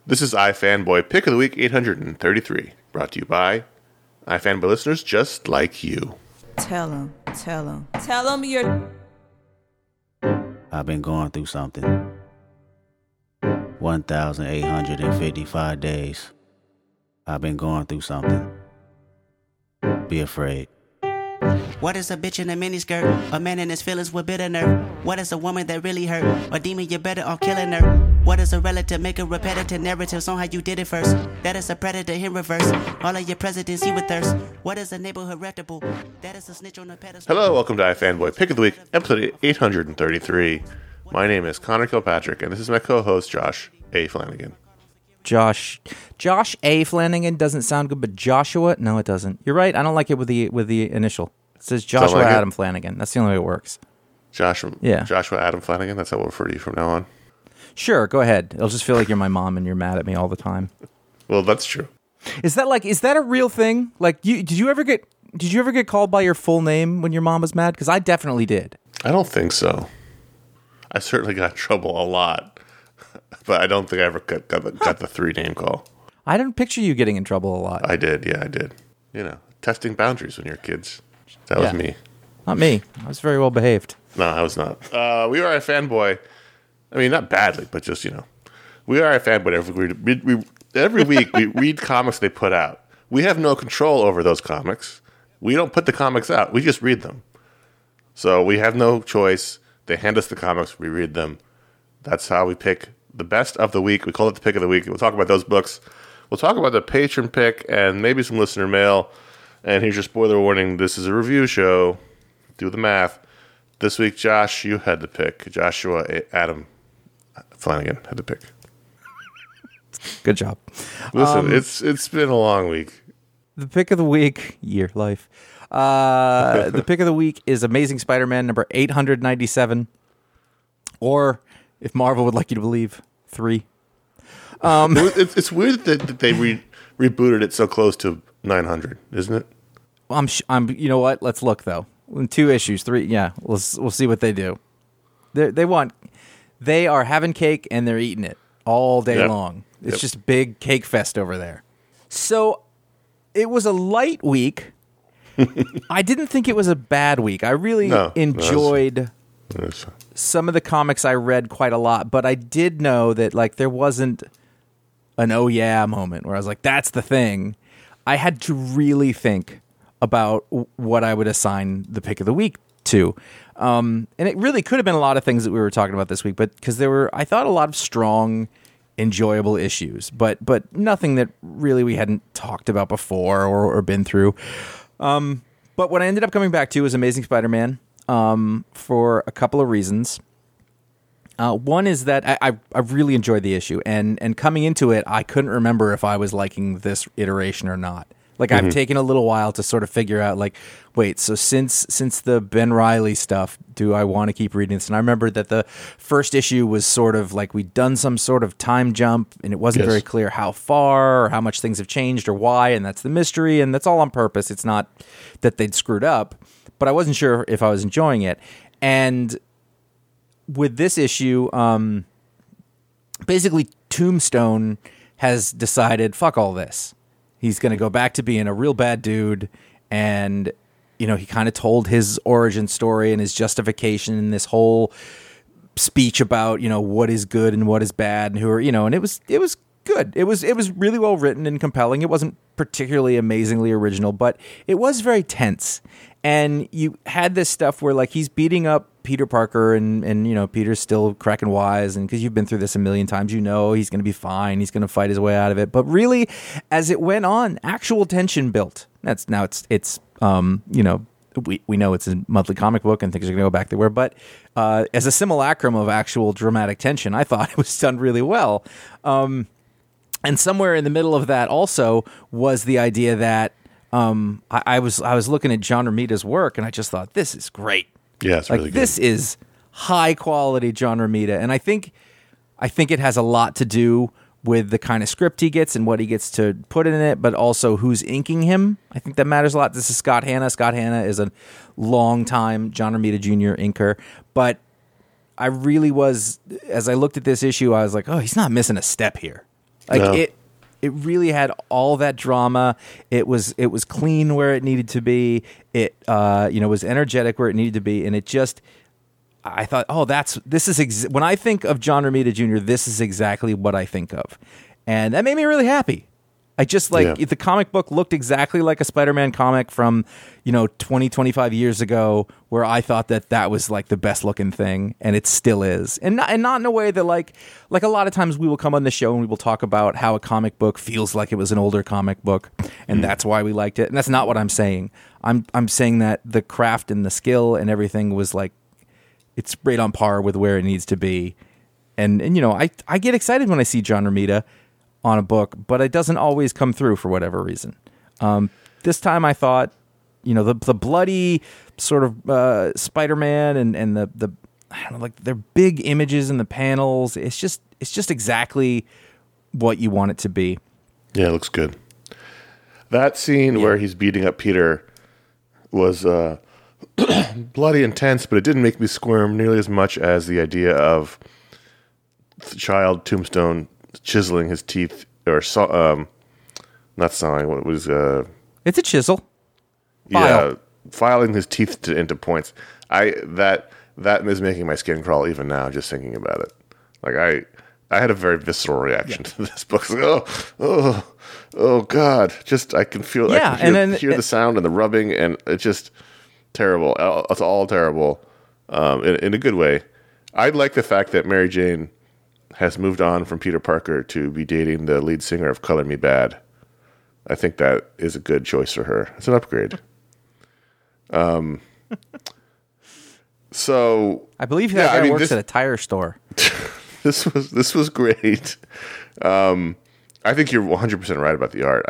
This is iFanboy Pick of the Week 833, brought to you by iFanboy listeners just like you. Tell them you're... I've been going through something. 1,855 days. I've been going through something. Be afraid. What is a bitch in a miniskirt? A man in his feelings with bitter nerve. What is a woman that really hurt? A demon, you better off killing her. What is a relative? Make a repetitive narratives on how you did it first. That is a predator in reverse. All of your presidents he with thirst. What is a neighborhood reputable? That is a snitch on a pedestal. Hello, welcome to iFanboy Pick of the Week, episode 833. My name is Connor Kilpatrick, and this is my co-host, Josh A. Flanagan. Josh A. Flanagan doesn't sound good, but Joshua? No, it doesn't. You're right. I don't like it with the initial. It says Joshua like Adam Flanagan. That's the only way it works. Joshua Adam Flanagan. That's how we'll refer to you from now on. Sure, go ahead. It'll just feel like you're my mom and you're mad at me all the time. Well, that's true. Is that a real thing? Like, did you ever get called by your full name when your mom was mad? Because I definitely did. I don't think so. I certainly got in trouble a lot, but I don't think I ever got the three-name call. I didn't picture you getting in trouble a lot. I did. You know, testing boundaries when you're kids. That was me. Not me. I was very well behaved. No, I was not. We are a fanboy. I mean, not badly, but just, we are a fanboy. Every week we read comics they put out. We have no control over those comics. We don't put the comics out. We just read them. So we have no choice. They hand us the comics. We read them. That's how we pick the best of the week. We call it the pick of the week. We'll talk about those books. We'll talk about the patron pick and maybe some listener mail. And here's your spoiler warning. This is a review show. Do the math. This week, Josh, you had the pick. Joshua Adam Flanagan had the pick. Good job. Listen, it's been a long week. The pick of the week, life. The pick of the week is Amazing Spider-Man number 897. Or, if Marvel would like you to believe, 3. It's weird that they rebooted it so close to 900, isn't it? I'm. You know what? Let's look though. 2 issues, 3. Yeah, we'll see what they do. They are having cake and they're eating it all day long. It's just a big cake fest over there. So it was a light week. I didn't think it was a bad week. I really enjoyed some of the comics I read quite a lot, but I did know that there wasn't an oh yeah moment where I was like, that's the thing. I had to really think about what I would assign the pick of the week to. And it really could have been a lot of things that we were talking about this week, but because there were, I thought, a lot of strong, enjoyable issues, but nothing that really we hadn't talked about before or been through. But what I ended up coming back to was Amazing Spider-Man for a couple of reasons. One is that I really enjoyed the issue, and coming into it, I couldn't remember if I was liking this iteration or not. I've taken a little while to sort of figure out, wait, so since the Ben Reilly stuff, do I want to keep reading this? And I remember that the first issue was sort of we'd done some sort of time jump, and it wasn't very clear how far or how much things have changed or why, and that's the mystery, and that's all on purpose. It's not that they'd screwed up, but I wasn't sure if I was enjoying it. And with this issue, basically Tombstone has decided, fuck all this. He's going to go back to being a real bad dude, and he kind of told his origin story and his justification in this whole speech about what is good and what is bad and who are and it was good. It was really well written and compelling. It wasn't particularly amazingly original, but it was very tense. And you had this stuff where he's beating up Peter Parker and Peter's still cracking wise, and because you've been through this a million times, he's going to be fine. He's going to fight his way out of it. But really, as it went on, actual tension built. We know it's a monthly comic book and things are going to go back they were, but as a simulacrum of actual dramatic tension, I thought it was done really well. And somewhere in the middle of that also was the idea that I was looking at John Romita's work, and I just thought, this is great. Yeah, it's really good. This is high quality John Romita, and I think it has a lot to do with the kind of script he gets and what he gets to put in it, but also who's inking him. I think that matters a lot. This is Scott Hanna. Scott Hanna is a long-time John Romita Jr. inker, but I really was, as I looked at this issue, I was like, oh, he's not missing a step here. Like No. it really had all that drama. It was clean where it needed to be. It was energetic where it needed to be, and it just. I thought, when I think of John Romita Jr., this is exactly what I think of. And that made me really happy. I just the comic book looked exactly like a Spider-Man comic from, 20, 25 years ago, where I thought that was like the best looking thing, and it still is. And not in a way that like a lot of times we will come on the show and we will talk about how a comic book feels like it was an older comic book, and that's why we liked it. And that's not what I'm saying. I'm saying that the craft and the skill and everything was like, it's right on par with where it needs to be. And I get excited when I see John Romita on a book, but it doesn't always come through for whatever reason. This time I thought, the bloody sort of Spider-Man and the I don't know, like their big images in the panels. It's just exactly what you want it to be. Yeah, it looks good. That scene where he's beating up Peter was bloody intense, but it didn't make me squirm nearly as much as the idea of the child Tombstone chiseling his teeth, or not sawing. What was It's a chisel. Yeah, filing his teeth into points. That is making my skin crawl even now just thinking about it. Like I had a very visceral reaction to this book. Like, oh God! Just I can feel. Yeah, I can hear the sound and the rubbing, and it's just terrible. It's all terrible, in a good way. I like the fact that Mary Jane has moved on from Peter Parker to be dating the lead singer of Color Me Bad. I think that is a good choice for her. It's an upgrade. So I believe that guy works at a tire store. This was great. I think you're 100% right about the art.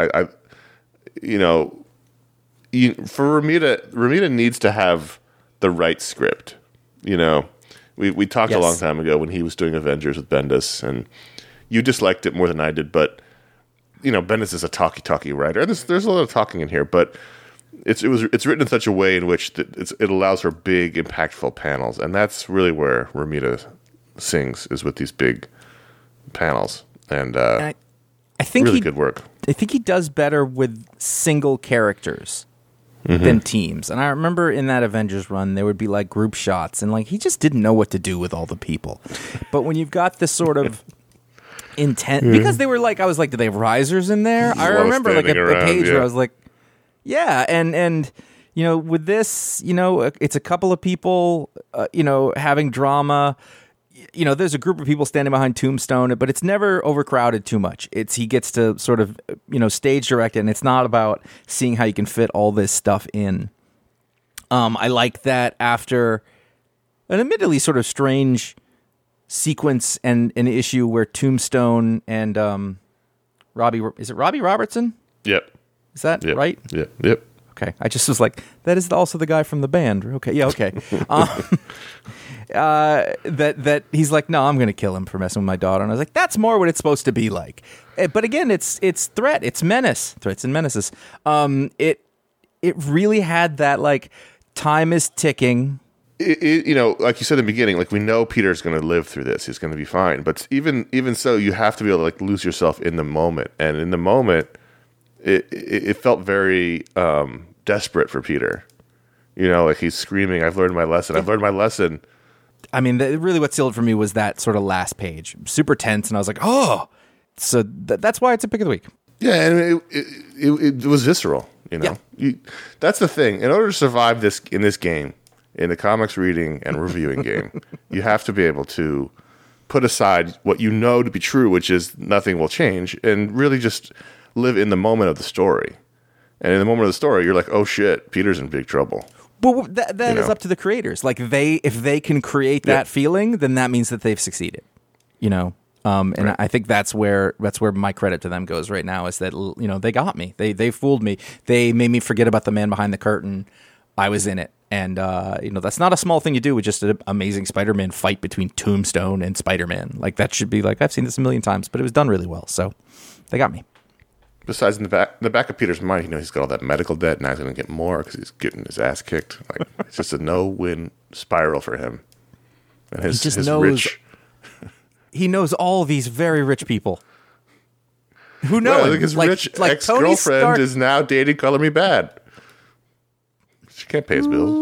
For Romita needs to have the right script. We talked a long time ago when he was doing Avengers with Bendis, and you disliked it more than I did. But Bendis is a talky writer. There's a lot of talking in here, but it's written in such a way in which it allows for big, impactful panels, and that's really where Romita sings, is with these big panels. And I think really good work. I think he does better with single characters than teams. And I remember in that Avengers run, there would be like group shots, and like he just didn't know what to do with all the people. But when you've got this sort of intent, because they were like, I was like, do they have risers in there? I remember like a page where I was like, yeah, and with this, it's a couple of people, having drama. There's a group of people standing behind Tombstone, but it's never overcrowded too much. He gets to sort of, stage direct it, and it's not about seeing how you can fit all this stuff in. I like that after an admittedly sort of strange sequence and an issue where Tombstone and Robbie Robertson? Yep. Is that right? Yep. Okay. I just was like, that is also the guy from the band. Okay. Yeah. Okay. That he's like, no, I'm going to kill him for messing with my daughter. And I was like, that's more what it's supposed to be like. But again, it's threat, it's menace, threats and menaces. It really had that, like, time is ticking. Like you said in the beginning, like, we know Peter's going to live through this. He's going to be fine. But even so, you have to be able to like lose yourself in the moment. And in the moment, it felt very desperate for Peter. Like he's screaming, I've learned my lesson. I've learned my lesson. I mean, really what sealed for me was that sort of last page. Super tense, and I was like, oh! So that's why it's a pick of the week. Yeah, and it was visceral, Yeah. That's the thing. In order to survive in this game, in the comics reading and reviewing game, you have to be able to put aside what you know to be true, which is nothing will change, and really just live in the moment of the story. And in the moment of the story, you're like, oh shit, Peter's in big trouble. But that is up to the creators. Like if they can create that feeling, then that means that they've succeeded. And right. I think that's where my credit to them goes right now, is that they got me. They fooled me. They made me forget about the man behind the curtain. I was in it, and that's not a small thing to do with just an amazing Spider-Man fight between Tombstone and Spider-Man. Like that should be like, I've seen this a million times, but it was done really well. So they got me. Besides, in the back of Peter's mind, he's got all that medical debt. Now he's going to get more because he's getting his ass kicked. Like, it's just a no-win spiral for him. And his he knows all these very rich people. Who No, knows? I think his rich Tony ex-girlfriend Tony is now Stark. dating Color Me Bad. She can't pay his bills.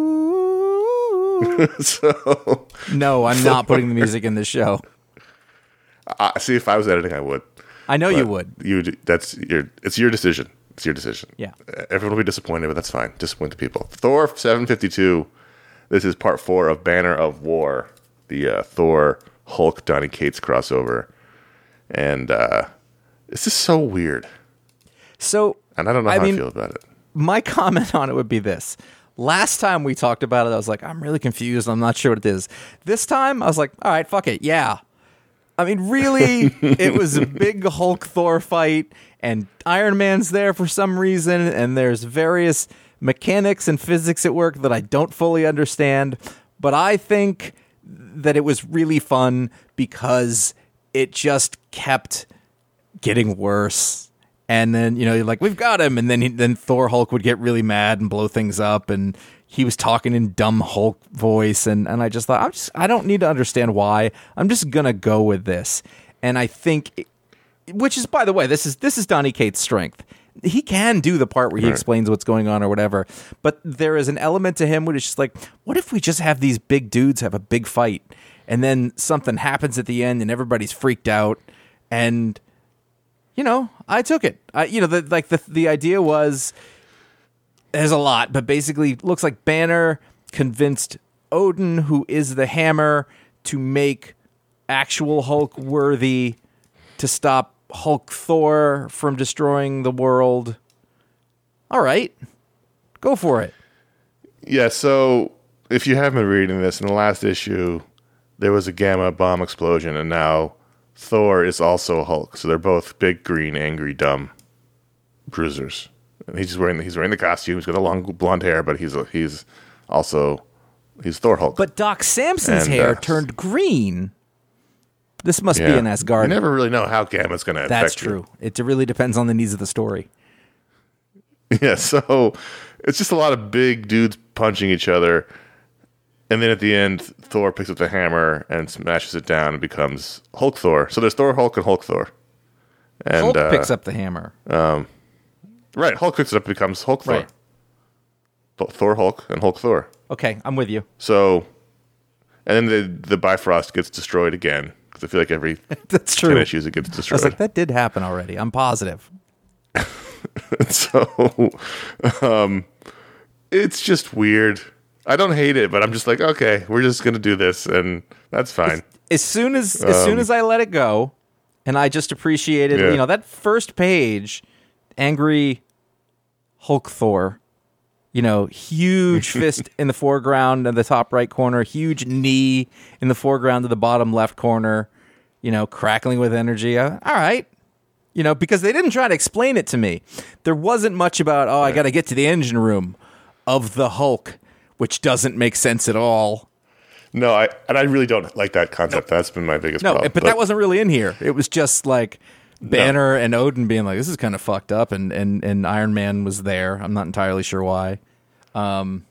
So No, I'm not putting the music in this show. see, if I was editing, I would. I know you But would. It's your decision. It's your decision. Yeah. Everyone will be disappointed, but that's fine. Disappoint the people. Thor 752. This is part 4 of Banner of War, the Thor Hulk Donny Cates crossover, and it's just so weird. So, And I don't know how I feel about it. my comment on it would be this. Last time we talked about it, I was like, I'm really confused. I'm not sure what it is. This time, I was like, all right, fuck it. Yeah. I mean, really, it was a big Hulk Thor fight, and Iron Man's there for some reason, and there's various mechanics and physics at work that I don't fully understand. But I think that it was really fun because it just kept getting worse. And then, you're like, we've got him. And then Thor Hulk would get really mad and blow things up. And he was talking in dumb Hulk voice. And I just thought, I don't need to understand why. I'm just going to go with this. And I think, which is, by the way, this is Donny Cates' strength. He can do the part where he explains what's going on or whatever. But there is an element to him where it's just like, what if we just have these big dudes have a big fight? And then something happens at the end and everybody's freaked out. And I took it. The idea was, there's a lot, but basically looks like Banner convinced Odin, who is the hammer, to make actual Hulk worthy to stop Hulk Thor from destroying the world. All right, go for it. Yeah, so if you haven't been reading this, in the last issue, there was a gamma bomb explosion, and now Thor is also Hulk. So they're both big, green, angry, dumb bruisers. And he's wearing the costume. He's got a long blonde hair, but he's Thor Hulk. But Doc Samson's hair turned green. This must be an Asgard. You never really know how gamma's going to affect That's true. It really depends on the needs of the story. Yeah, so it's just a lot of big dudes punching each other. And then at the end, Thor picks up the hammer and smashes it down and becomes Hulk Thor. So there's Thor Hulk and Hulk Thor. And, Hulk picks up the hammer. Right, Hulk picks it up and becomes Hulk Thor. Right. Thor Hulk and Hulk Thor. Okay, I'm with you. So, and then the Bifrost gets destroyed again. Because I feel like every That's true. 10 issues it gets I destroyed. was like, that did happen already. I'm positive. So, it's just weird. I don't hate it, but I'm just like, okay, we're just going to do this, and that's fine. As soon as I let it go, and I just appreciated, that first page, angry Hulk Thor, huge fist in the foreground in the top right corner, huge knee in the foreground of the bottom left corner, crackling with energy. All right. Because they didn't try to explain it to me. There wasn't much about, I got to get to the engine room of the Hulk, which doesn't make sense at all. No, I really don't like that concept. That's been my biggest problem. But that wasn't really in here. It was just like Banner and Odin being like, this is kind of fucked up, and Iron Man was there. I'm not entirely sure why. And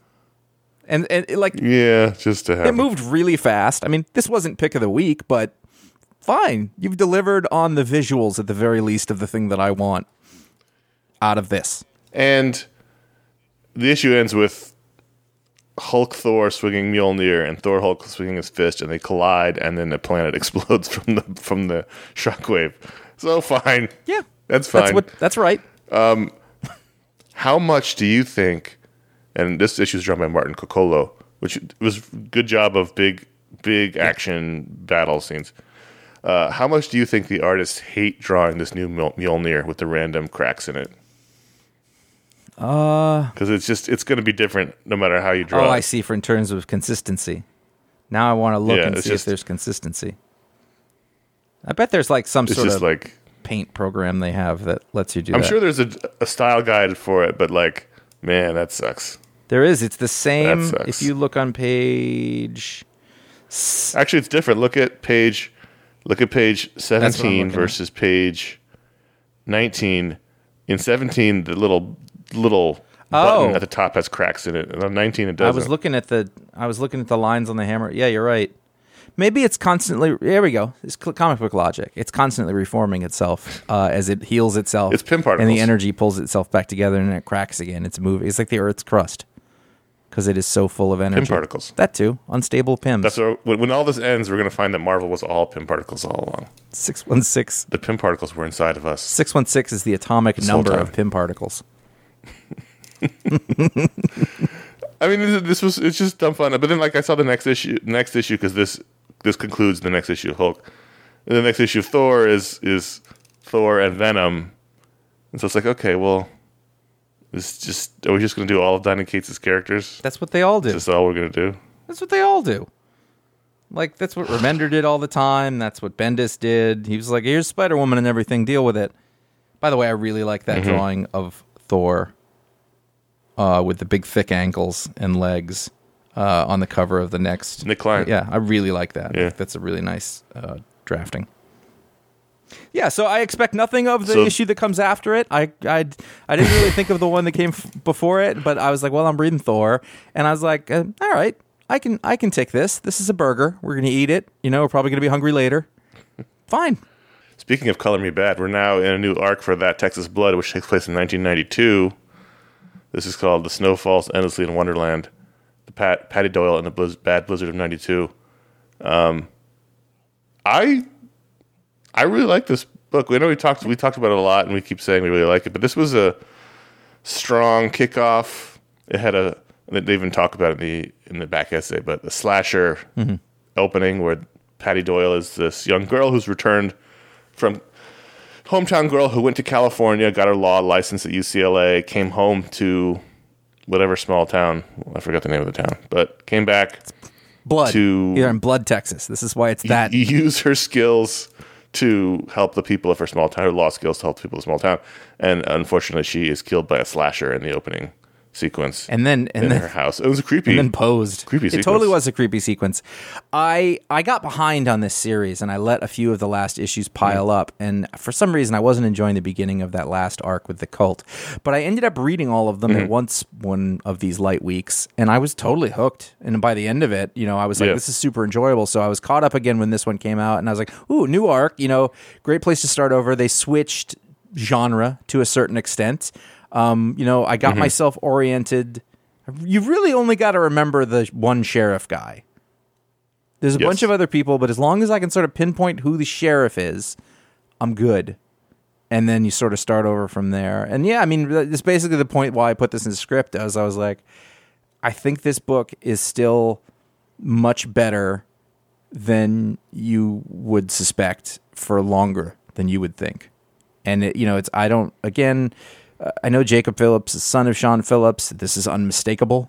just to have it moved really fast. I mean, this wasn't pick of the week, but fine. You've delivered on the visuals at the very least of the thing that I want out of this. And the issue ends with Hulk Thor swinging Mjolnir and Thor Hulk swinging his fist, and they collide, and then the planet explodes from the shockwave. So fine, Yeah, that's fine. That's right. How much do you think? And this issue is drawn by Martin Coccolo, which was good job of big action battle scenes. How much do you think the artists hate drawing this new Mjolnir with the random cracks in it? Because it's going to be different no matter how you draw. I see. For in terms of consistency, now I want to look and see if there's consistency. I bet there's like some sort of like paint program they have that lets you do I'm that. sure there's a style guide for it, but like, man, that sucks. There is. It's the same. That sucks. If you look on page. Actually, it's different. Look at page 17 versus page 19. In 17, the little button at the top has cracks in it, and on 19 it doesn't. I was looking at the lines on the hammer. Yeah, you're right. Maybe it's constantly. There we go. It's comic book logic. It's constantly reforming itself as it heals itself. It's Pym particles. And the energy pulls itself back together, and it cracks again. It's moving. It's like the Earth's crust because it is so full of energy. Pym particles. That too. Unstable Pyms. That's when all this ends, we're going to find that Marvel was all Pym particles all along. 616. The Pym particles were inside of us. 616 is the atomic number time. of Pym particles. I mean, it's just dumb fun. But then, like, I saw the next issue because this concludes the next issue of Hulk. And the next issue of Thor is Thor and Venom, and so it's like, okay, well, are we just going to do all of Donny Cates' characters? That's what they all do. That's all we're going to do. That's what they all do. Like, that's what Remender did all the time. That's what Bendis did. He was like, here's Spider-Woman and everything. Deal with it. By the way, I really like that drawing of Thor with the big, thick ankles and legs on the cover of the next. Nick Klein. Yeah, I really like that. Yeah. That's a really nice drafting. Yeah, so I expect nothing of the issue that comes after it. I didn't really think of the one that came before it, but I was like, well, I'm reading Thor, and I was like, all right, I can take this. This is a burger. We're going to eat it. We're probably going to be hungry later. Fine. Speaking of Color Me Bad, we're now in a new arc for That Texas Blood, which takes place in 1992. This is called The Snow Falls Endlessly in Wonderland. The Patty Doyle and the Bad Blizzard of 92. I really like this book. We know we talked about it a lot, and we keep saying we really like it. But this was a strong kickoff. It had they even talk about it in the back essay, but the slasher opening where Patty Doyle is this young girl who's returned from hometown girl who went to California, got her law license at UCLA, came home to whatever small town. I forgot the name of the town, but came back. Blood. You're in Blood, Texas. This is why it's that. Use her skills to help the people of her small town, her law skills to help the people of the small town. And unfortunately, she is killed by a slasher in the opening sequence. And then her house. It was a creepy. And then posed. Creepy sequence. It totally was a creepy sequence. I got behind on this series, and I let a few of the last issues pile up. And for some reason, I wasn't enjoying the beginning of that last arc with the cult. But I ended up reading all of them at once one of these light weeks, and I was totally hooked. And by the end of it, I was like, this is super enjoyable. So I was caught up again when this one came out, and I was like, ooh, new arc. Great place to start over. They switched genre to a certain extent. I got myself oriented. You really only got to remember the one sheriff guy. There's a bunch of other people, but as long as I can sort of pinpoint who the sheriff is, I'm good. And then you sort of start over from there. And yeah, I mean, it's basically the point why I put this in the script. I was like, I think this book is still much better than you would suspect for longer than you would think. And I know Jacob Phillips is son of Sean Phillips. This is unmistakable.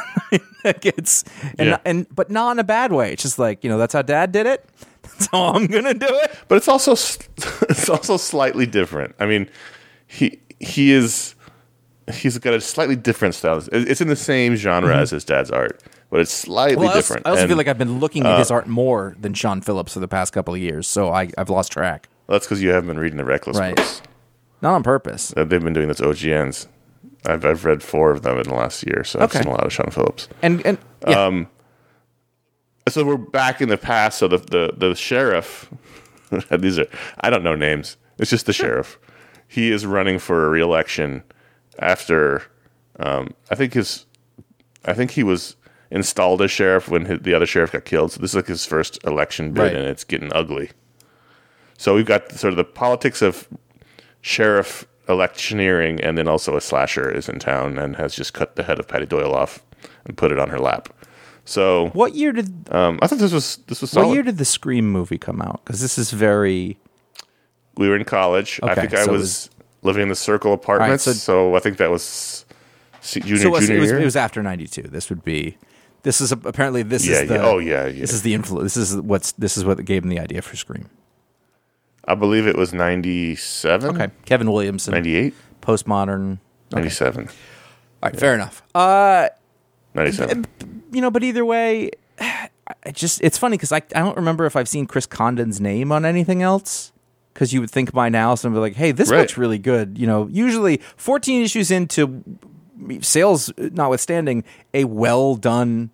But not in a bad way. It's just like, that's how Dad did it. That's how I'm gonna do it. But it's also slightly different. I mean, he's got a slightly different style. It's in the same genre as his dad's art, but it's slightly different. I also feel like I've been looking at his art more than Sean Phillips for the past couple of years, so I've lost track. Well, that's because you haven't been reading the Reckless books. Not on purpose. They've been doing those OGNs. I've read 4 of them in the last year, so I've seen a lot of Sean Phillips. And yeah. So we're back in the past. So the sheriff, I don't know names. It's just the sheriff. He is running for a re-election after I think he was installed as sheriff when the other sheriff got killed. So this is like his first election bid, and it's getting ugly. So we've got sort of the politics of sheriff electioneering, and then also a slasher is in town and has just cut the head of Patty Doyle off and put it on her lap. So what year did I thought this was solid. What year did the Scream movie come out? Because this is very. We were in college. Okay, I think I was living in the Circle apartments. Right, so I think that was junior year. It was after 92. This would be. This is apparently this is the. Oh yeah. This is the influence. This is what gave him the idea for Scream. I believe it was 97. Okay, Kevin Williamson. 98. Postmodern. 97. All right, fair enough. 97. But either way, it's funny because I don't remember if I've seen Chris Condon's name on anything else. Because you would think by now, someone would be like, hey, this book's really good. Usually 14 issues into sales notwithstanding, a well-done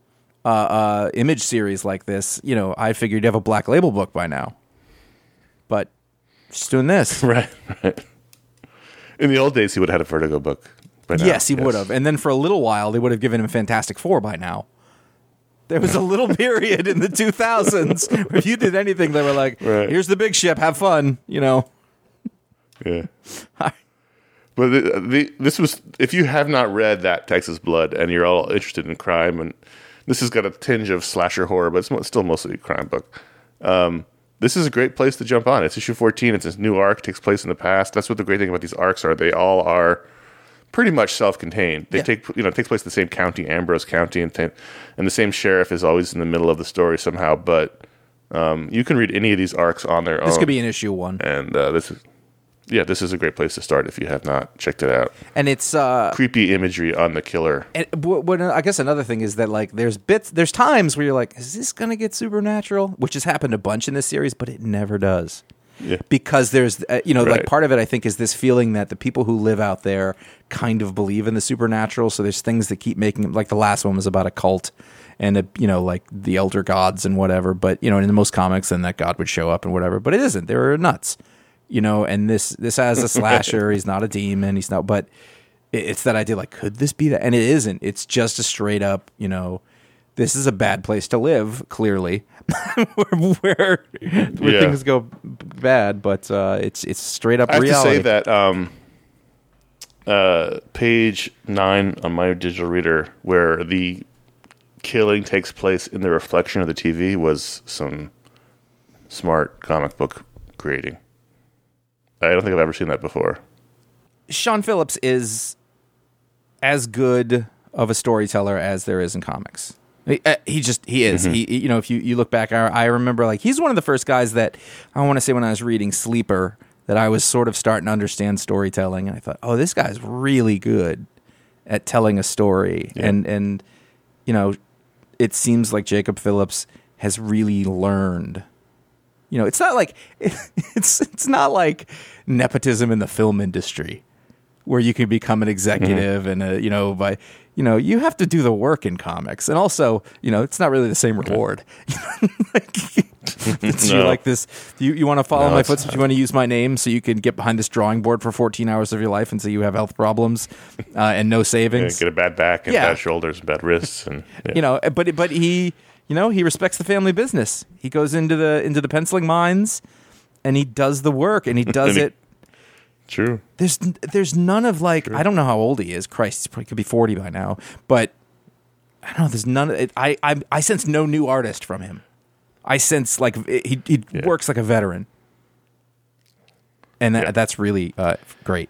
Image series like this, I figured you'd have a Black Label book by now. But just doing this. Right. In the old days, he would have had a Vertigo book by now. Yes, he would have. And then for a little while, they would have given him Fantastic Four by now. There was a little period in the 2000s where if you did anything, they were like, here's the big ship, have fun, Yeah. But this was, if you have not read that Texas Blood and you're all interested in crime, and this has got a tinge of slasher horror, but it's still mostly a crime book. This is a great place to jump on. It's issue 14. It's this new arc, takes place in the past. That's what the great thing about these arcs are. They all are pretty much self-contained. They it takes place in the same county, Ambrose County, and the same sheriff is always in the middle of the story somehow. But you can read any of these arcs on their own. This could be an issue 1. And this is a great place to start if you have not checked it out. And it's creepy imagery on the killer. And I guess another thing is that like there's times where you're like, is this gonna get supernatural? Which has happened a bunch in this series, but it never does. Yeah. Because there's like part of it I think is this feeling that the people who live out there kind of believe in the supernatural. So there's things that keep making, like the last one was about a cult and like the elder gods and whatever. But in most comics, then that god would show up and whatever. But it isn't. They were nuts. And this has a slasher. He's not a demon. He's not. But it's that idea. Like, could this be that? And it isn't. It's just a straight up. This is a bad place to live. Clearly, where things go bad. But it's straight up reality. I have to say that page 9 on my digital reader, where the killing takes place in the reflection of the TV, was some smart comic book creating. I don't think I've ever seen that before. Sean Phillips is as good of a storyteller as there is in comics. He is. Mm-hmm. He if you look back, I remember like he's one of the first guys that I want to say when I was reading Sleeper that I was sort of starting to understand storytelling, and I thought, oh, this guy's really good at telling a story, and it seems like Jacob Phillips has really learned. It's not like it's not like nepotism in the film industry where you can become an executive and you have to do the work in comics, and also it's not really the same reward. You're like this. You want to follow my footsteps. You want to use my name so you can get behind this drawing board for 14 hours of your life and say you have health problems and no savings. Get a bad back and bad shoulders and bad wrists, and but he. He respects the family business. He goes into the penciling mines, and he does the work, and he does it. True. There's none of like I don't know how old he is. Christ, he probably could be 40 by now. But I don't know. There's none. I sense no new artist from him. I sense like he works like a veteran, and that's really great.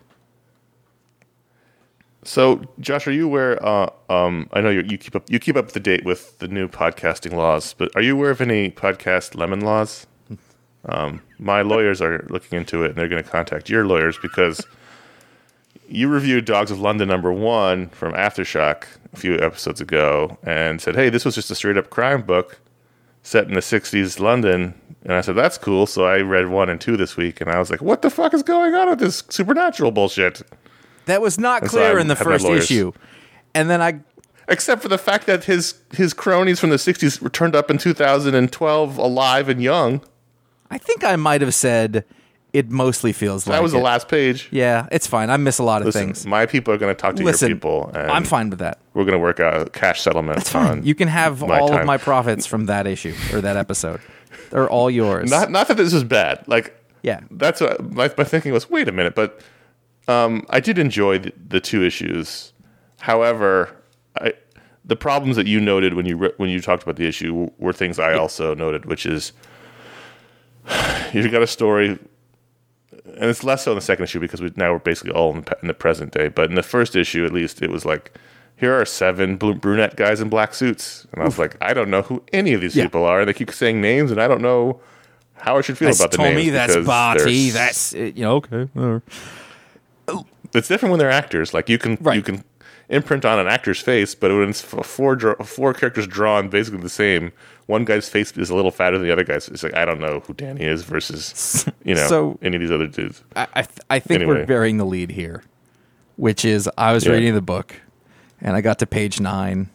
So, Josh, are you aware? I know you keep up to date with the new podcasting laws, but are you aware of any podcast lemon laws? My lawyers are looking into it, and they're going to contact your lawyers because you reviewed Dogs of London #1 from Aftershock a few episodes ago, and said, "Hey, this was just a straight up crime book set in the '60s London." And I said, "That's cool." So I read 1 and 2 this week, and I was like, "What the fuck is going on with this supernatural bullshit?" That was not clear in the first issue. And then except for the fact that his cronies from the 60s were turned up in 2012 alive and young. I think I might have said it mostly feels like that was the last page. Yeah, it's fine. I miss a lot of things. My people are going to talk to your people. And I'm fine with that. We're going to work out a cash settlement. That's fine. You can have all of my profits from that issue or that episode. They're all yours. Not that this is bad. Like, yeah, that's what my thinking was. Wait a minute, but I did enjoy the 2 issues. However, the problems that you noted when you talked about the issue were things I also noted, which is you've got a story, and it's less so in the second issue because we're basically all in the present day. But in the first issue, at least, it was like, here are 7 brunette guys in black suits, and I was like, I don't know who any of these people are. They keep saying names, and I don't know how I should feel about the names. Tommy, that's Barty, that's okay. It's different when they're actors. Like you can imprint on an actor's face, but when it's 4 characters drawn basically the same, one guy's face is a little fatter than the other guy's. It's like I don't know who Danny is versus any of these other dudes. I think we're burying the lead here, which is I was reading the book, and I got to page 9,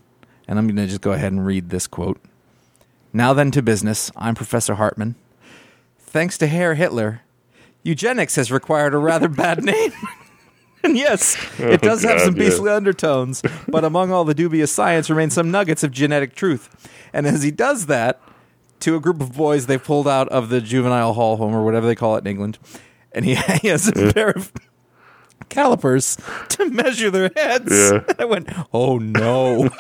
And I'm going to just go ahead and read this quote. Now then to business. I'm Professor Hartman. Thanks to Herr Hitler, eugenics has required a rather bad name. And yes, it does have some beastly undertones, but among all the dubious science remain some nuggets of genetic truth. And as he does that, to a group of boys they pulled out of the juvenile hall home, or whatever they call it in England, and he has a pair of calipers to measure their heads. Yeah. I went, oh no.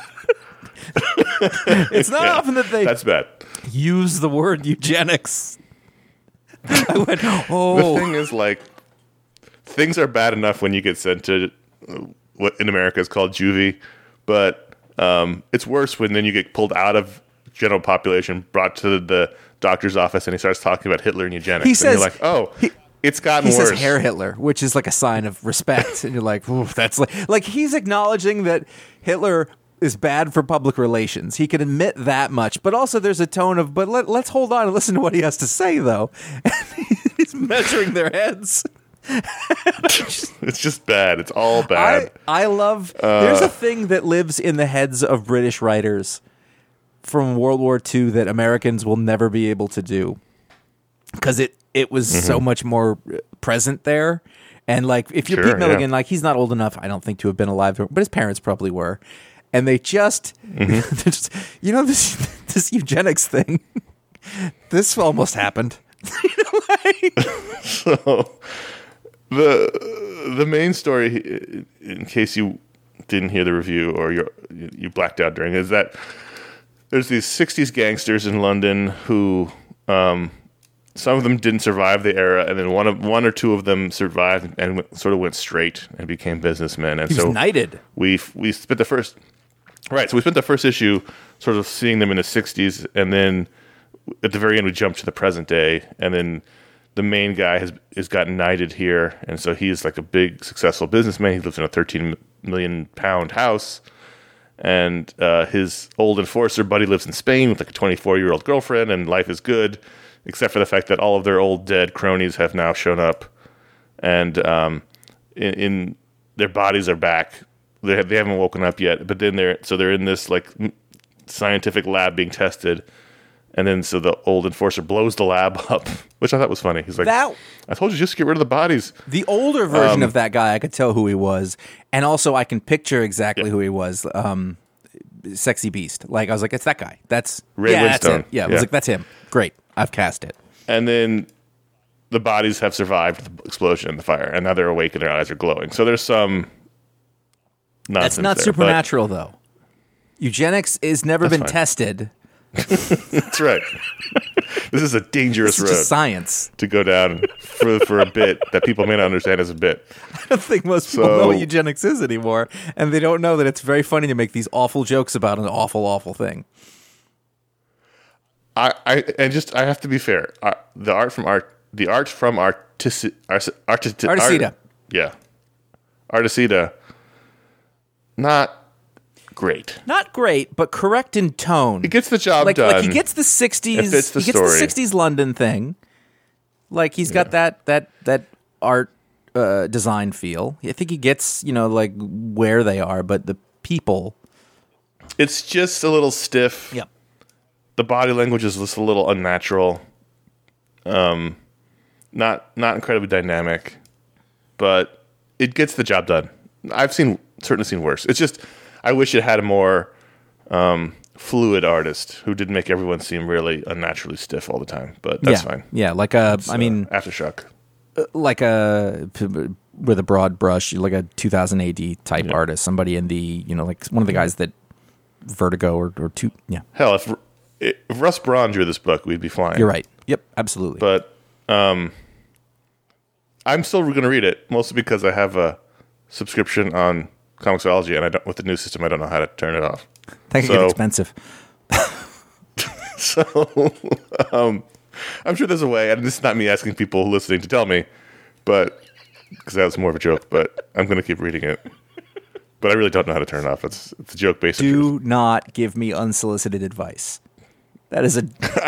It's not often that they That's bad. use the word eugenics. I went, oh. The thing is, like, things are bad enough when you get sent to what in America is called juvie, but it's worse when then you get pulled out of general population, brought to the doctor's office, and he starts talking about Hitler and eugenics. He and says, you're like, oh, it's gotten he worse. says Herr Hitler, which is like a sign of respect. And you're like, ooh, that's like he's acknowledging that Hitler is bad for public relations. He can admit that much, but also there's a tone of, but let's hold on and listen to what he has to say, though. And he's measuring their heads. It's just bad. It's all bad. I love, there's a thing that lives in the heads of British writers from World War II that Americans will never be able to do. Because it was so much more present there. And like, if you're Sure, Pete Milligan, yeah. like he's not old enough, I don't think, to have been alive, but his parents probably were. And they just, they're just you know, this eugenics thing, this almost happened. So the main story, in case you didn't hear the review or you blacked out during, is that there's these 60s gangsters in London who some of them didn't survive the era, and then one or two of them survived and sort of went straight and became businessmen. And He was knighted. we spent the first issue sort of seeing them in the 60s, and then at the very end we jumped to the present day, and then the main guy has gotten knighted here, and so he's like a big successful businessman. He lives in a 13 million pound house, and his old enforcer buddy lives in Spain with like a 24-year-old girlfriend, and life is good, except for the fact that all of their old dead cronies have now shown up, and in their bodies are back. They haven't woken up yet, but then they're in this like scientific lab being tested, and then so the old enforcer blows the lab up, which I thought was funny. He's like, That- "I told you just to get rid of the bodies." The older version of that guy, I could tell who he was, and also I can picture exactly who he was. Sexy Beast. Like I was like, it's that guy. That's Ray That's Winstone. him. Yeah, I was Yeah. like, that's him. Great, I've cast it. And then the bodies have survived the explosion and the fire, and now they're awake and their eyes are glowing. So there's some nonsense. That's not there, supernatural, though. Eugenics has never been fine. tested. That's right. This is a dangerous It's road just science. to go down for a bit that people may not understand as a bit. I don't think most people know what eugenics is anymore, and they don't know that it's very funny to make these awful jokes about an awful, awful thing. I have to be fair. The art from Artesita. Yeah, Artesita. Not great. Not great, but correct in tone. It gets the job like, done. Like he gets the 60s. It fits the he gets story. the 60s London thing. Like he's got that art design feel. I think he gets, like where they are, but the people. It's just a little stiff. Yep. The body language is just a little unnatural. Not incredibly dynamic, but it gets the job done. I've certainly seen worse. It's just I wish it had a more fluid artist who didn't make everyone seem really unnaturally stiff all the time. But that's fine. Yeah, like Aftershock. like with a broad brush, like a 2000 AD type artist, somebody in the like one of the guys that Vertigo or two. Yeah, Hell, if Russ Braun drew this book, we'd be flying. you're right. Yep, absolutely. But I'm still going to read it, mostly because I have a subscription on Comixology, and with the new system, I don't know how to turn it off. That could get expensive. So I'm sure there's a way, and this is not me asking people listening to tell me, but because that was more of a joke. But I'm going to keep reading it. But I really don't know how to turn it off. It's a joke based. Do not give me unsolicited advice. That is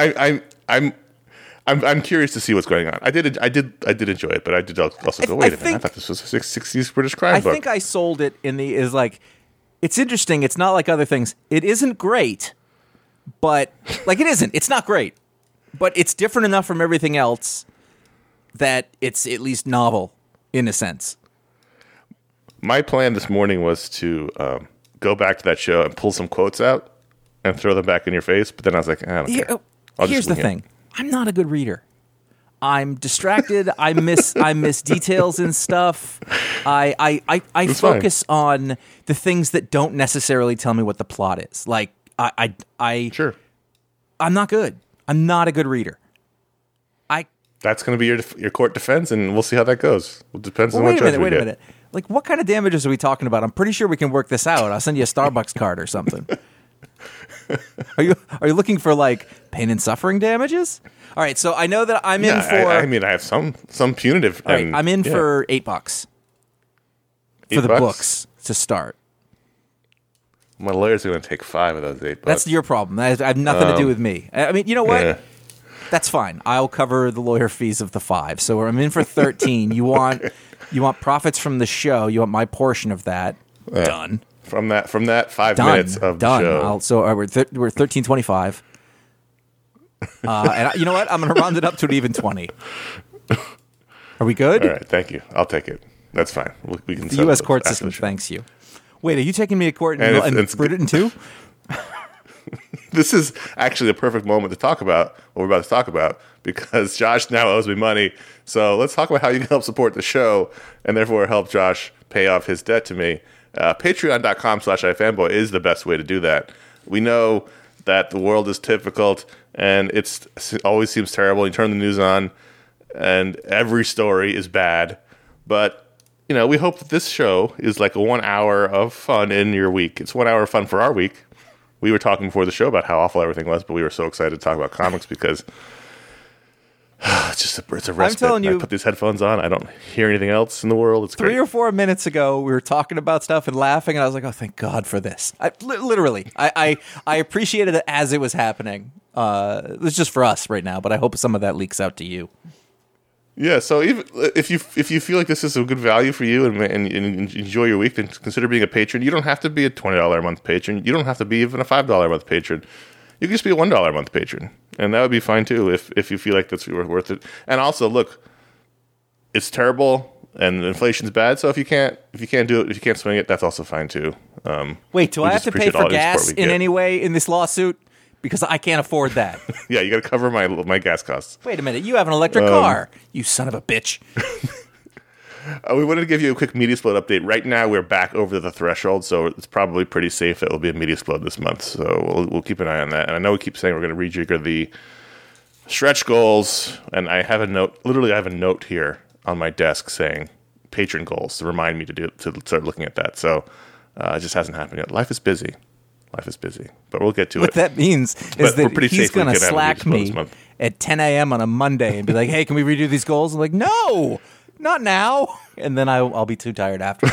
I'm curious to see what's going on. I did enjoy it, but I did also go, wait a minute, I thought this was a 60s British crime book. I think I sold it in the is like it's interesting. It's not like other things. It isn't great, but like it isn't. It's not great, but it's different enough from everything else that it's at least novel in a sense. My plan this morning was to go back to that show and pull some quotes out and throw them back in your face. But then I was like, I don't care. Here's the thing. I'm not a good reader. I'm distracted. I miss details and stuff. I focus on the things that don't necessarily tell me what the plot is. Like Sure. I'm not good. I'm not a good reader. That's going to be your court defense, and we'll see how that goes. It depends on what judge we get. Wait a minute. Like, what kind of damages are we talking about? I'm pretty sure we can work this out. I'll send you a Starbucks card or something. Are you looking for like pain and suffering damages? All right, so I know that I'm in for. I mean, I have some punitive. All right, I'm in for $8 for the books to start. My lawyer's going to take 5 of those $8. That's your problem. That has nothing to do with me. I mean, you know what? Yeah. That's fine. I'll cover the lawyer fees of the 5. So I'm in for 13. You want profits from the show? You want my portion of that? Done. From that 5 minutes of the show. So we're 13.25. And you know what? I'm going to round it up to an even 20. Are we good? All right. Thank you. I'll take it. That's fine. We can. The U.S. court system thanks you. Wait, are you taking me to court and split it in 2? This is actually the perfect moment to talk about what we're about to talk about, because Josh now owes me money. So let's talk about how you can help support the show and therefore help Josh pay off his debt to me. Patreon.com/ifanboy is the best way to do that. We know that the world is difficult and it always seems terrible. You turn the news on and every story is bad. But, you know, we hope that this show is like a 1 hour of fun in your week. It's 1 hour of fun for our week. We were talking before the show about how awful everything was, but we were so excited to talk about comics because it's a respite. I'm telling you, I put these headphones on. I don't hear anything else in the world. It's 3 or 4 minutes ago, we were talking about stuff and laughing, and I was like, oh, thank God for this. Literally, I appreciated it as it was happening. It's just for us right now, but I hope some of that leaks out to you. Yeah, so even if you feel like this is a good value for you and enjoy your week, then consider being a patron. You don't have to be a $20 a month patron. You don't have to be even a $5 a month patron. You can just be a $1 a month patron, and that would be fine too if you feel like that's worth it. And also, look, it's terrible and inflation's bad. So if you can't do it, if you can't swing it, that's also fine too. Wait, do I have to pay for gas in any way in this lawsuit? Because I can't afford that. Yeah, you got to cover my gas costs. Wait a minute, you have an electric car, you son of a bitch. We wanted to give you a quick Media Explode update. Right now, we're back over the threshold, so it's probably pretty safe that it will be a Media Explode this month. So we'll keep an eye on that. And I know we keep saying we're going to rejigger the stretch goals, and I have a note. Literally, I have a note here on my desk saying patron goals to remind me to start looking at that. So it just hasn't happened yet. Life is busy, but we'll get to it. What that means is that he's going to slack me at 10 a.m. on a Monday and be like, hey, can we redo these goals? I'm like, no, not now. And then I'll be too tired after.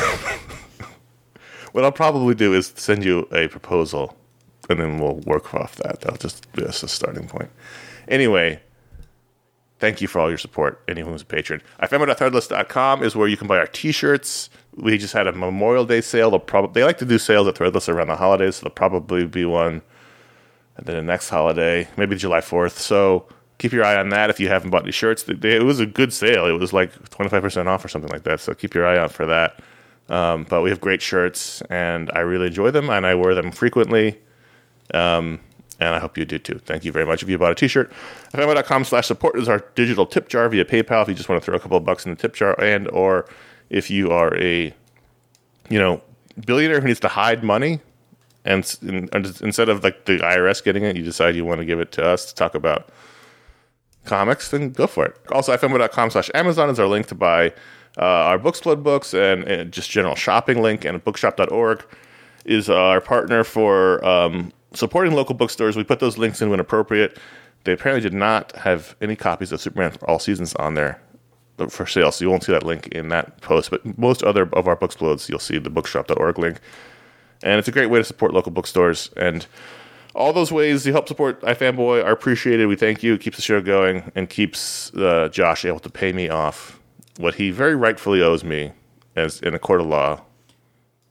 What I'll probably do is send you a proposal, and then we'll work off that. That'll just be a starting point. Anyway, thank you for all your support, anyone who's a patron. ifanboy.threadless.com is where you can buy our T-shirts. We just had a Memorial Day sale. They like to do sales at Threadless around the holidays, so there'll probably be one and then the next holiday, maybe July 4th. So keep your eye on that if you haven't bought any shirts. It was a good sale. It was like 25% off or something like that, so keep your eye out for that. But we have great shirts, and I really enjoy them, and I wear them frequently. And I hope you do too. Thank you very much. If you bought a T-shirt, ifanboy.com/support is our digital tip jar via PayPal. If you just want to throw a couple of bucks in the tip jar, and or if you are a billionaire who needs to hide money, and instead of like the IRS getting it, you decide you want to give it to us to talk about comics, then go for it. Also, ifanboy.com/Amazon is our link to buy our Booksplode books and just general shopping link, and bookshop.org is our partner for supporting local bookstores. We put those links in when appropriate. They apparently did not have any copies of Superman for All Seasons on there for sale, so you won't see that link in that post. But most other of our Booksplodes, you'll see the bookshop.org link. And it's a great way to support local bookstores. And all those ways you help support iFanboy are appreciated. We thank you. It keeps the show going and keeps Josh able to pay me off what he very rightfully owes me as in a court of law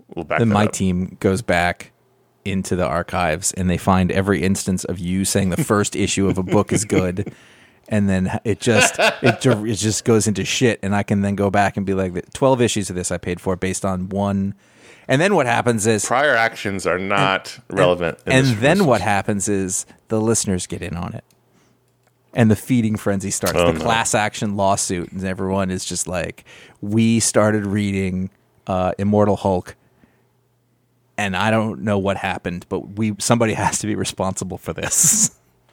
will back Then that my up. team goes back into the archives and they find every instance of you saying the first issue of a book is good, and then it just goes into shit. And I can then go back and be like, 12 issues of this I paid for based on one. And then what happens is Prior actions are not relevant. in and this then process. what happens is the listeners get in on it. And the feeding frenzy starts. Oh, the no. class action lawsuit, and everyone is just like, we started reading Immortal Hulk, and I don't know what happened, but somebody has to be responsible for this.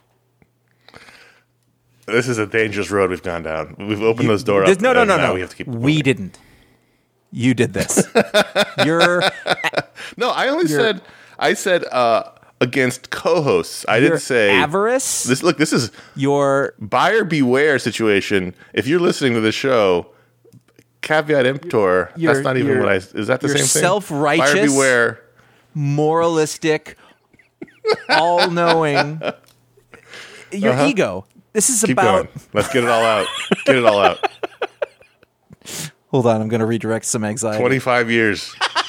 This is a dangerous road we've gone down. We've opened those doors up. No. and now we have to keep We didn't. You did this. You're No, I said against co-hosts. I you're didn't say avarice. This is You're buyer beware situation. If you're listening to this show, caveat emptor. You're- That's not even you're- what I. Is that the you're same thing? self-righteous. Buyer beware. moralistic, all-knowing. Your ego. This is Keep about. going. Let's get it all out. Get it all out. Hold on, I'm going to redirect some anxiety. 25 years.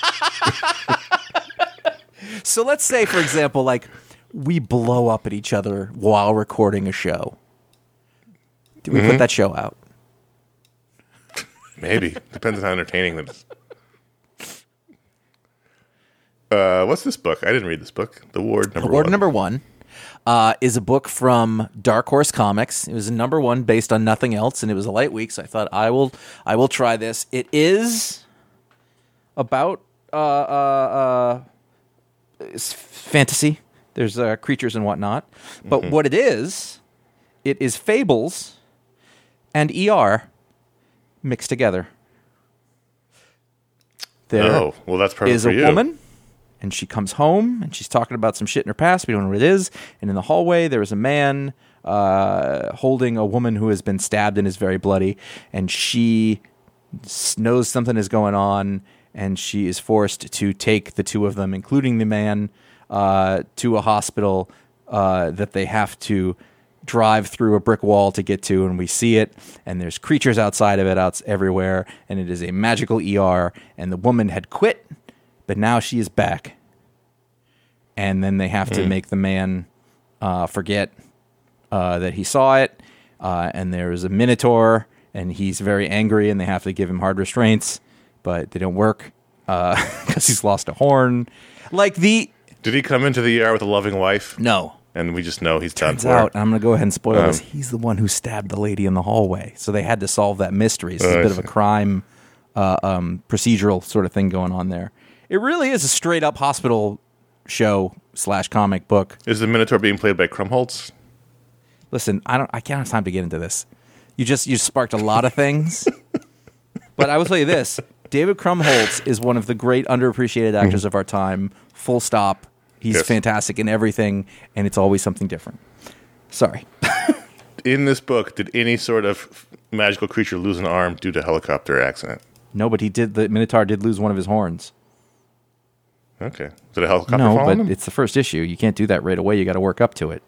So let's say, for example, like we blow up at each other while recording a show. Do we put that show out? Maybe. Depends on how entertaining it is. What's this book? I didn't read this book. The Ward number Award one. number one is a book from Dark Horse Comics. It was a number one based on nothing else, and it was a light week, so I thought I will try this. It is about it's fantasy. There's creatures and whatnot, but what it is fables and ER mixed together. There Oh, well, that's perfect is for a you. woman, and she comes home, and she's talking about some shit in her past. We don't know what it is. And in the hallway, there is a man holding a woman who has been stabbed and is very bloody, and she knows something is going on, and she is forced to take the two of them, including the man, to a hospital that they have to drive through a brick wall to get to, and we see it, and there's creatures outside of it everywhere, and it is a magical ER, and the woman had quit, but now she is back. And then they have to make the man forget that he saw it, and there is a minotaur, and he's very angry, and they have to give him hard restraints, but they don't work because he's lost a horn. Did he come into the ER with a loving wife? No. And we just know he's done Turns for. out, and I'm going to go ahead and spoil this, he's the one who stabbed the lady in the hallway. So they had to solve that mystery. So it's a bit of a crime procedural sort of thing going on there. It really is a straight up hospital show / comic book. Is the Minotaur being played by Krumholtz? Listen, I can't have time to get into this. You sparked a lot of things. But I will tell you this. David Krumholtz is one of the great underappreciated actors of our time. Full stop. He's Yes. fantastic in everything, and it's always something different. Sorry. In this book, did any sort of magical creature lose an arm due to helicopter accident? No, but the Minotaur did lose one of his horns. Okay. Did a helicopter No, fall on but him? it's the first issue. You can't do that right away. You got to work up to it.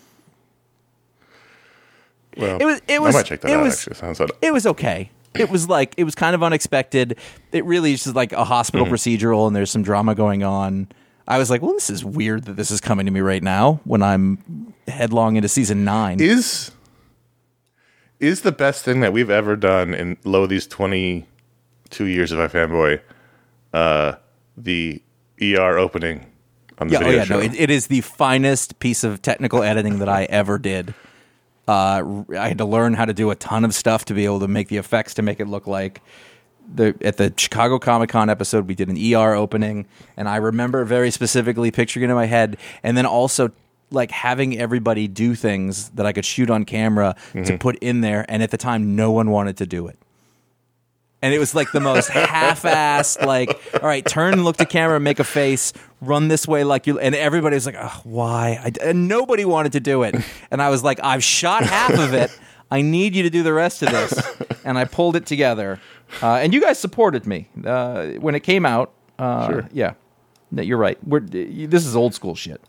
Well, It was. I might check that it out, was, actually. Sounds like It was okay. It was kind of unexpected. It really is just like a hospital procedural, and there's some drama going on. I was like, well, this is weird that this is coming to me right now when I'm headlong into season 9. Is the best thing that we've ever done in these 22 years of iFanboy the ER opening on the video show? It is the finest piece of technical editing that I ever did. I had to learn how to do a ton of stuff to be able to make the effects to make it look like at the Chicago Comic-Con episode, we did an ER opening, and I remember very specifically picturing it in my head, and then also like having everybody do things that I could shoot on camera to put in there, and at the time, no one wanted to do it. And it was like the most half-assed, like, all right, turn and look to camera, make a face, run this way like you... And everybody was like, oh, why? And nobody wanted to do it. And I was like, I've shot half of it. I need you to do the rest of this. And I pulled it together. And you guys supported me when it came out. Sure. Yeah. No, you're right. This is old school shit.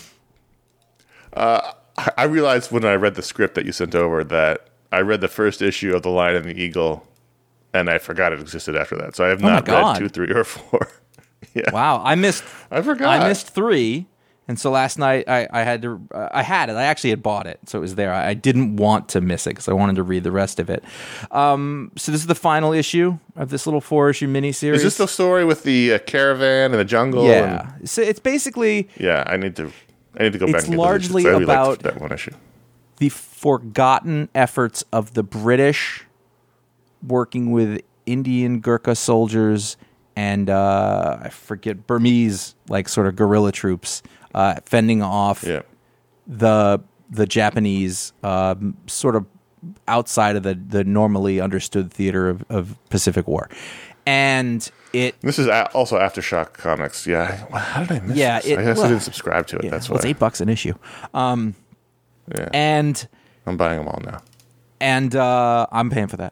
I realized when I read the script that you sent over that I read the first issue of The Lion and the Eagle, and I forgot it existed after that. So I have not read God. 2, 3, or 4. Yeah. Wow, I forgot. I missed 3, and so last night I had to. I had it. I actually had bought it, so it was there. I didn't want to miss it because I wanted to read the rest of it. So this is the final issue of this little 4-issue miniseries. Is this the story with the caravan and the jungle? Yeah. So it's basically. Yeah, I need to go back. It's and get those largely issues. I really about liked that one issue. The forgotten efforts of the British working with Indian Gurkha soldiers and I forget, Burmese, like sort of guerrilla troops, fending off the Japanese, sort of outside of the normally understood theater of Pacific War. And this is also Aftershock Comics. Yeah. How did I miss this? I guess I didn't subscribe to it. That's why. It's $8 an issue. Yeah. And I'm buying them all now. And I'm paying for that.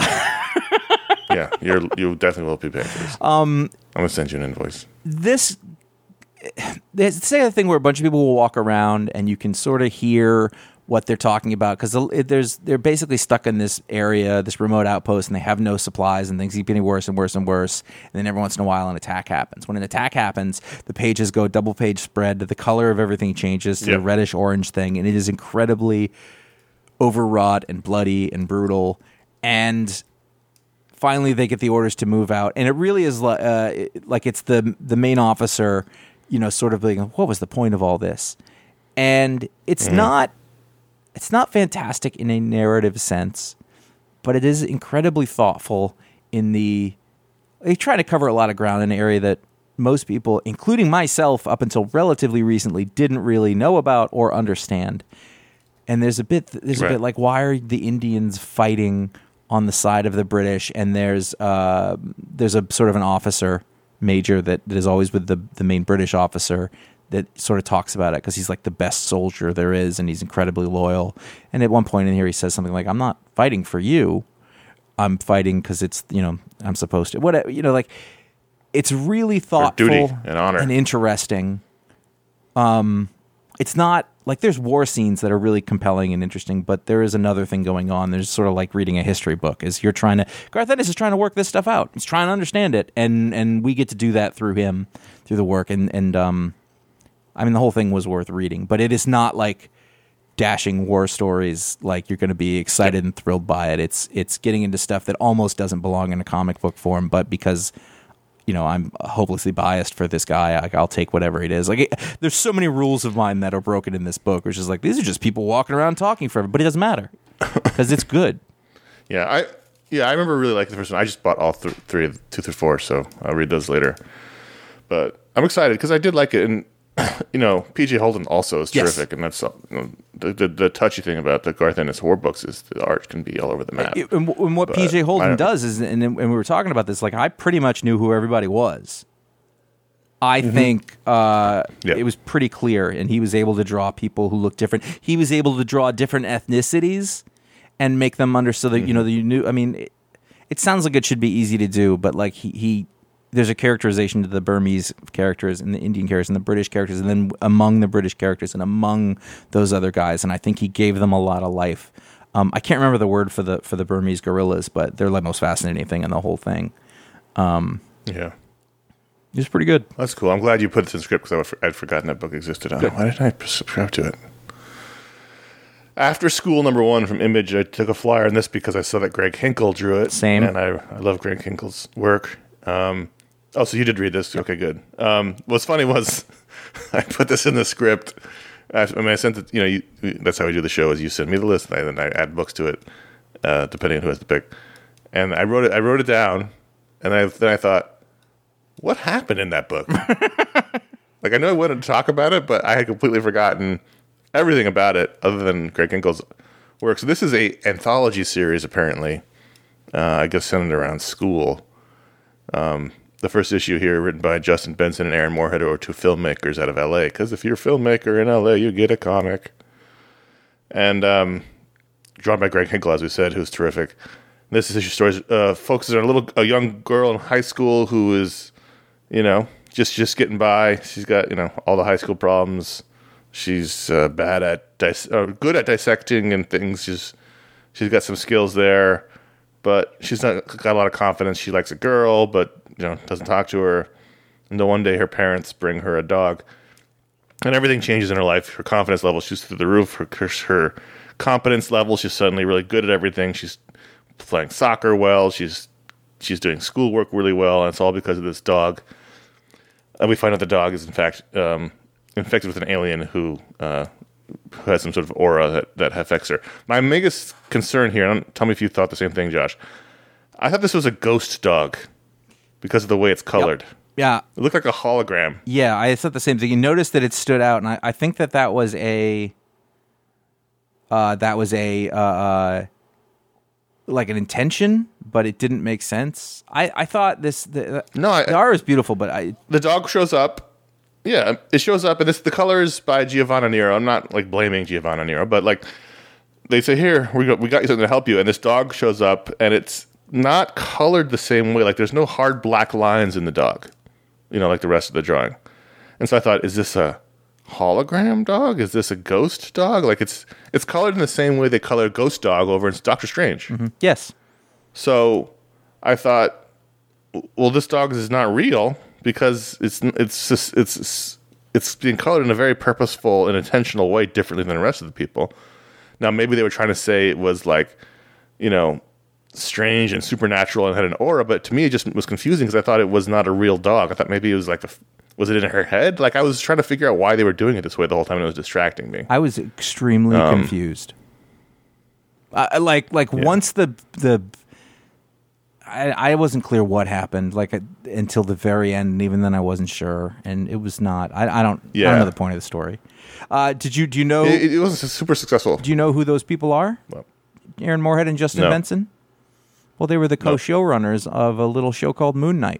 Yeah, you definitely will be paying for this. I'm gonna send you an invoice. There's the other thing where a bunch of people will walk around and you can sort of hear what they're talking about because they're basically stuck in this area, this remote outpost, and they have no supplies and things keep getting worse and worse and worse. And then every once in a while, an attack happens. When an attack happens, the pages go double page spread. The color of everything changes to the reddish orange thing, and it is incredibly overwrought and bloody and brutal. And finally, they get the orders to move out, and it really is like it's the main officer, sort of like, what was the point of all this? And it's not fantastic in a narrative sense, but it is incredibly thoughtful in they try to cover a lot of ground in an area that most people, including myself, up until relatively recently, didn't really know about or understand. And there's a bit like, why are the Indians fighting on the side of the British? And there's a sort of an officer major that is always with the main British officer that sort of talks about it because he's like the best soldier there is and he's incredibly loyal. And at one point in here, he says something like, "I'm not fighting for you. I'm fighting because it's, I'm supposed to." Whatever, like it's really thoughtful, duty and honor, and interesting. It's not like there's war scenes that are really compelling and interesting, but there is another thing going on. There's sort of like reading a history book. Garth Ennis is trying to work this stuff out. He's trying to understand it, and we get to do that through him, through the work. And I mean, the whole thing was worth reading, but it is not like dashing war stories. Like you're going to be excited and thrilled by it. It's getting into stuff that almost doesn't belong in a comic book form, but because I'm hopelessly biased for this guy, I'll take whatever it is. Like, there's so many rules of mine that are broken in this book, which is like, these are just people walking around talking forever, but it doesn't matter because it's good. I remember really liking the first one. I just bought all 2 through 4, so I'll read those later. But I'm excited because I did like it, and P.J. Holden also is terrific, and that's the touchy thing about the Garth Ennis horror books is the art can be all over the map. And what P.J. Holden does is, and we were talking about this, like I pretty much knew who everybody was. I think it was pretty clear, and he was able to draw people who look different. He was able to draw different ethnicities and make them understood that you knew. I mean, it sounds like it should be easy to do, but like he there's a characterization to the Burmese characters and the Indian characters and the British characters, and then among the British characters and among those other guys, and I think he gave them a lot of life. I can't remember the word for the Burmese guerrillas, but they're the most fascinating thing in the whole thing. Yeah. It's pretty good. That's cool. I'm glad you put it in the script because I'd forgotten that book existed. Why didn't I subscribe to it? After School #1 from Image, I took a flyer on this because I saw that Greg Hinkle drew it. Same. And I love Greg Hinkle's work. So you did read this? Okay, good. What's funny was I put this in the script. I sent it. That's how we do the show. Is you send me the list, and then I add books to it, depending on who has to pick. And I wrote it down, and then I thought, what happened in that book? Like I know I wanted to talk about it, but I had completely forgotten everything about it other than Greg Hinkle's work. So this is a anthology series, apparently. I guess centered around school. The first issue here, written by Justin Benson and Aaron Moorhead, are 2 filmmakers out of LA. Because if you're a filmmaker in LA, you get a comic. And drawn by Greg Hinkle, as we said, who's terrific. This issue stories focuses on a young girl in high school who is, just getting by. She's got all the high school problems. She's good at dissecting and things. She's got some skills there, but she's not got a lot of confidence. She likes a girl, but doesn't talk to her. And then one day her parents bring her a dog, and everything changes in her life. Her confidence level shoots through the roof. Her competence level, she's suddenly really good at everything. She's playing soccer well. She's doing schoolwork really well, and it's all because of this dog. And we find out the dog is, in fact, infected with an alien who has some sort of aura that affects her. My biggest concern here, and tell me if you thought the same thing, Josh. I thought this was a ghost dog because of the way it's colored. Yep. Yeah. It looked like a hologram. Yeah, I thought the same thing. You noticed that it stood out, and I think that was a like an intention, but it didn't make sense. I thought the art was beautiful, but the dog shows up. Yeah, it shows up, and the color is by Giovanna Nero. I'm not like blaming Giovanna Nero, but like they say, here we got you something to help you, and this dog shows up, and it's not colored the same way. Like there's no hard black lines in the dog, like the rest of the drawing. And so I thought, is this a hologram dog? Is this a ghost dog? Like it's colored in the same way they color Ghost Dog over in Doctor Strange. Mm-hmm. Yes. So I thought, well, this dog is not real because it's being colored in a very purposeful and intentional way, differently than the rest of the people. Now maybe they were trying to say it was like, strange and supernatural and had an aura, but to me it just was confusing because I thought it was not a real dog. I thought maybe it was like was it in her head? Like I was trying to figure out why they were doing it this way the whole time, and it was distracting me. I was extremely confused. Once I wasn't clear what happened until the very end, and even then I wasn't sure, and it was not. I don't know the point of the story. Do you know? It wasn't super successful. Do you know who those people are? Well, Aaron Moorhead and Justin Benson? Well, they were the co-showrunners of a little show called Moon Knight.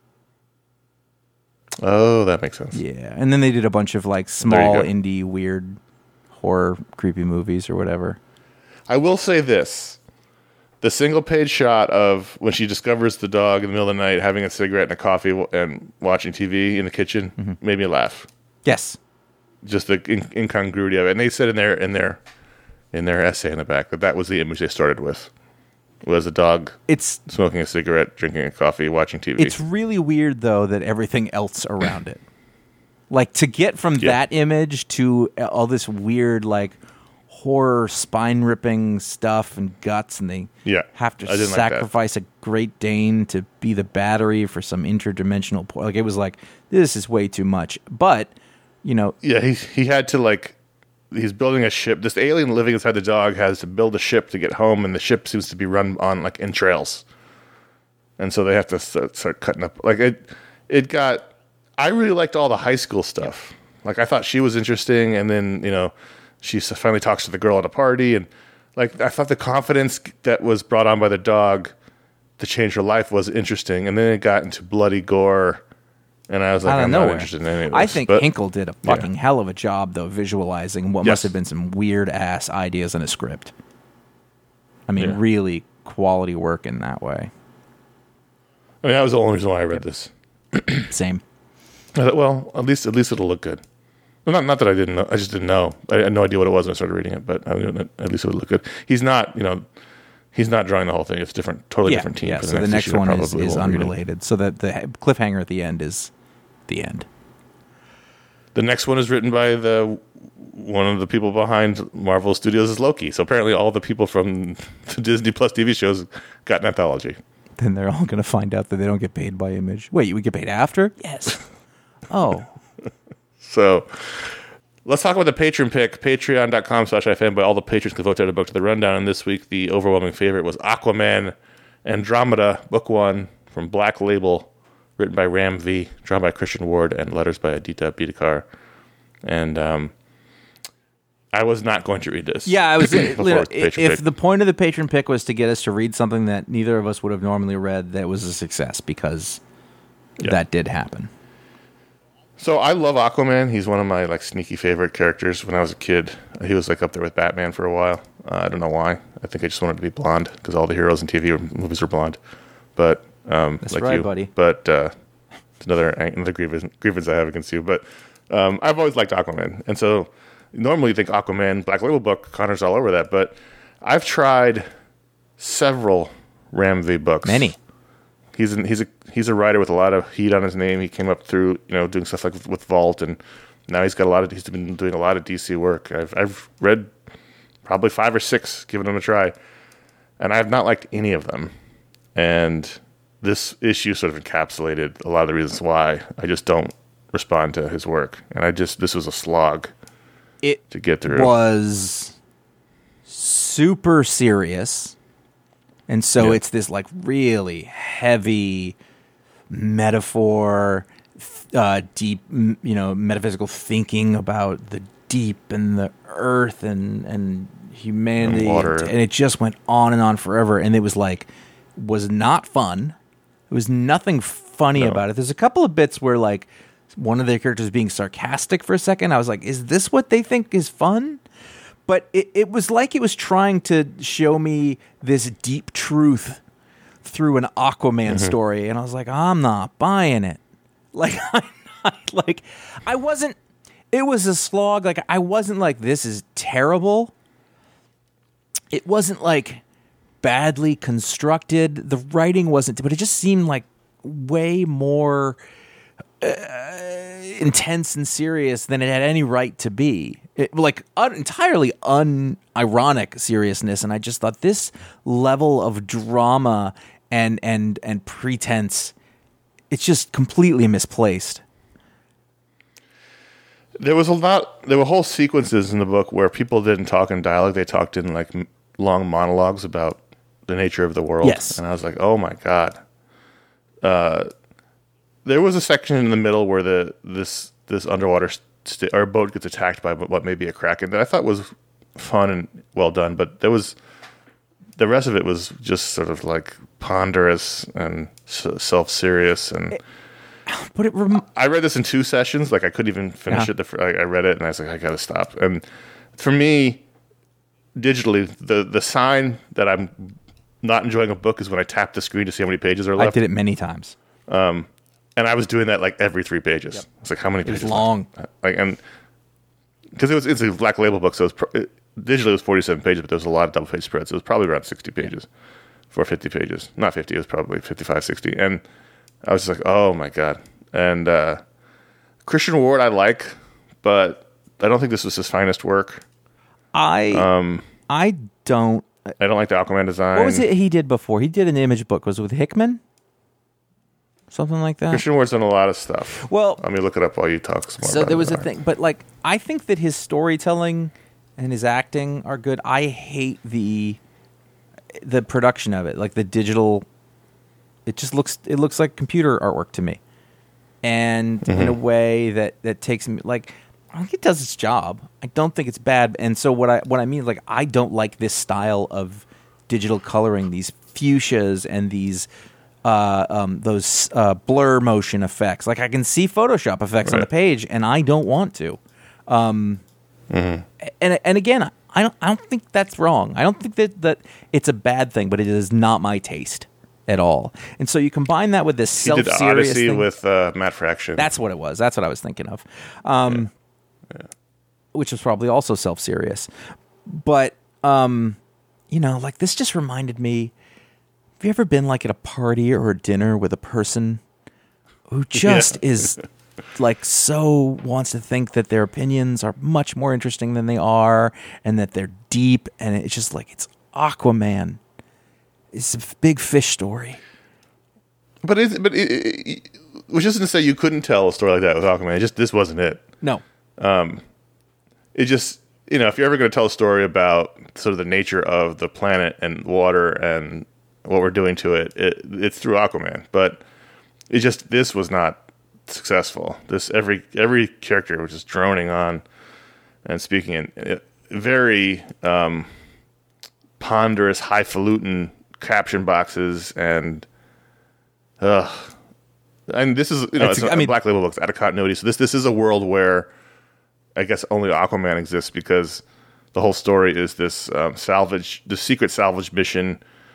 Oh, that makes sense. Yeah, and then they did a bunch of small indie weird horror creepy movies or whatever. I will say this. The single page shot of when she discovers the dog in the middle of the night having a cigarette and a coffee and watching TV in the kitchen made me laugh. Yes. Just the incongruity of it. And they said in their essay in the back that was the image they started with. Was a dog smoking a cigarette, drinking a coffee, watching TV. It's really weird, though, that everything else around it. Like, to get from that image to all this weird, horror, spine-ripping stuff and guts, and they have to sacrifice a Great Dane to be the battery for some interdimensional point. It was this is way too much. But, Yeah, he had to, he's building a ship. This alien living inside the dog has to build a ship to get home, and the ship seems to be run on entrails. And so they have to start cutting up. I really liked all the high school stuff. I thought she was interesting, and then, she finally talks to the girl at a party, and I thought the confidence that was brought on by the dog to change her life was interesting. And then it got into bloody gore. And I was like, I'm not interested in any of this. I think Hinkle did a fucking hell of a job, though, visualizing what must have been some weird-ass ideas in a script. I mean, really quality work in that way. I mean, that was the only reason why I read this. Same. I thought, well, at least it'll look good. Well, not that I didn't know. I just didn't know. I had no idea what it was when I started reading it, but at least it would look good. He's not, he's not drawing the whole thing. It's totally different team. Yeah, so the next one is unrelated. So that the cliffhanger at the end is the end. The next one is written by one of the people behind Marvel Studios' Loki. So apparently all the people from the Disney Plus TV shows got an anthology. Then they're all going to find out that they don't get paid by Image. Wait, you would get paid after? Yes. Oh. So let's talk about the patron pick, patreon.com/ifanboy. All the patrons can vote to add a book to the rundown. And this week, the overwhelming favorite was Aquaman Andromeda, book 1 from Black Label, written by Ram V, drawn by Christian Ward, and letters by Aditya Bidikar. And I was not going to read this. Yeah, I was. If the point of the patron pick was to get us to read something that neither of us would have normally read, that was a success because that did happen. So I love Aquaman. He's one of my sneaky favorite characters. When I was a kid, he was up there with Batman for a while. I don't know why. I think I just wanted to be blonde because all the heroes in TV movies were blonde. But that's right, you, buddy. But it's another grievance I have against you. But I've always liked Aquaman, and so normally you think Aquaman, Black Label book, Connor's all over that. But I've tried several Ram V books. Many. he's a writer with a lot of heat on his name. He came up through doing stuff like with Vault, and now he's been doing a lot of DC work. I've read probably 5 or 6, giving them a try, and I have not liked any of them. And this issue sort of encapsulated a lot of the reasons why I just don't respond to his work. And this was a slog to get through. It was super serious. And so it's this like really heavy metaphor, deep, metaphysical thinking about the deep and the earth and humanity. And water. And it just went on and on forever. And it was not fun. There was nothing funny about it. There's a couple of bits where like one of their characters being sarcastic for a second. I was like, is this what they think is fun? But it was like it was trying to show me this deep truth through an Aquaman story. And I was like, I'm not buying it. Like, I wasn't, it was a slog. Like, I wasn't like, this is terrible. It wasn't like badly constructed. The writing wasn't, but it just seemed like way more intense and serious than it had any right to be. Entirely unironic seriousness, and I just thought this level of drama and pretense, it's just completely misplaced. There were whole sequences in the book where people didn't talk in dialogue; they talked in like long monologues about the nature of the world. Yes, and I was like, oh my god. There was a section in the middle where this underwater our boat gets attacked by what may be a kraken that I thought was fun and well done, but the rest of it was just sort of like ponderous and self-serious. And but I read this in 2 sessions. Like I couldn't even finish it. I read it and I was like, I got to stop. And for me, digitally, the sign that I'm not enjoying a book is when I tap the screen to see how many pages are left. I did it many times. And I was doing that like every 3 pages. Yep. It's like, how many pages? It was long. And because it's a Black Label book, so digitally it was 47 pages, but there was a lot of double page spreads. It was probably around 60 pages for 50 pages. Not 50, it was probably 55, 60. And I was just like, oh my God. And Christian Ward I like, but I don't think this was his finest work. I don't like the Aquaman design. What was it he did before? He did an Image book. Was it with Hickman? Something like that. Christian Ward's done a lot of stuff. Well, let me look it up while you talk some more. So there was a thing, but like I think that his storytelling and his acting are good. I hate the production of it, like the digital. It looks like computer artwork to me, and in a way that takes me like I think it does its job. I don't think it's bad, and so what I mean is like I don't like this style of digital coloring, these fuchsias and these. Those blur motion effects. Like I can see Photoshop effects on the page, and I don't want to. And again, I don't think that's wrong. I don't think that it's a bad thing, but it is not my taste at all. And so you combine that with this self-serious thing. He did Odyssey thing. with Matt Fraction. That's what it was. That's what I was thinking of. Which was probably also self-serious. But like this just reminded me. Have you ever been like at a party or a dinner with a person who just is like so wants to think that their opinions are much more interesting than they are and that they're deep, and it's just like it's Aquaman. It's a big fish story. But which isn't to say you couldn't tell a story like that with Aquaman. This wasn't it. No. It just if you're ever going to tell a story about sort of the nature of the planet and water and what we're doing to it's through Aquaman, but this was not successful. Every character was just droning on and speaking in very ponderous, highfalutin caption boxes, and this is it's a Black Label book, it's out of continuity. So this is a world where I guess only Aquaman exists because the whole story is this the secret salvage mission.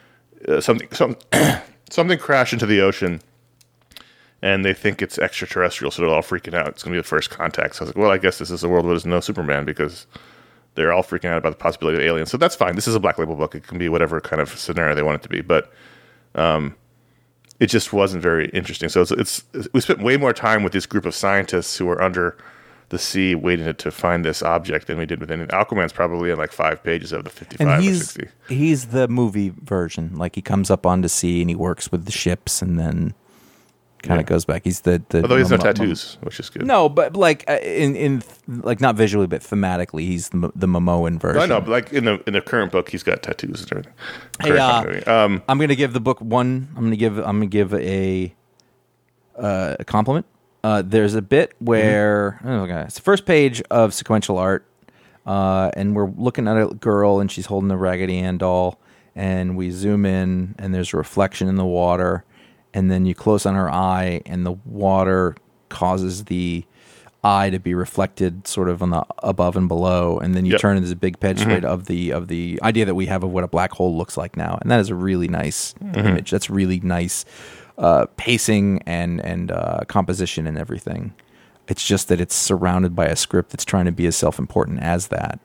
Something crashed into the ocean, and they think it's extraterrestrial, so they're all freaking out. It's going to be the first contact. So I was like, well, I guess this is a world where there's no Superman because they're all freaking out about the possibility of aliens. So that's fine. This is a Black Label book. It can be whatever kind of scenario they want it to be. But it just wasn't very interesting. So we spent way more time with this group of scientists who were under the sea waiting to find this object than we did with any. Aquaman's probably in like 5 pages of the 55 And or 60. he's the movie version. Like he comes up onto sea and he works with the ships and then kind of goes back. He's the Although he has no tattoos, which is good. No, but like in like not visually, but thematically, he's the Momoan version. I know, but like in the current book, he's got tattoos and everything. Hey, I'm gonna give the book one. I'm gonna give a compliment. There's a bit where it's the first page of sequential art, and we're looking at a girl and she's holding a Raggedy Ann doll, and we zoom in and there's a reflection in the water. And then you close on her eye, and the water causes the eye to be reflected sort of on the above and below. And then you turn into this big page of the idea that we have of what a black hole looks like now. And that is a really nice image. That's really nice pacing and composition and everything. It's just that it's surrounded by a script that's trying to be as self-important as that.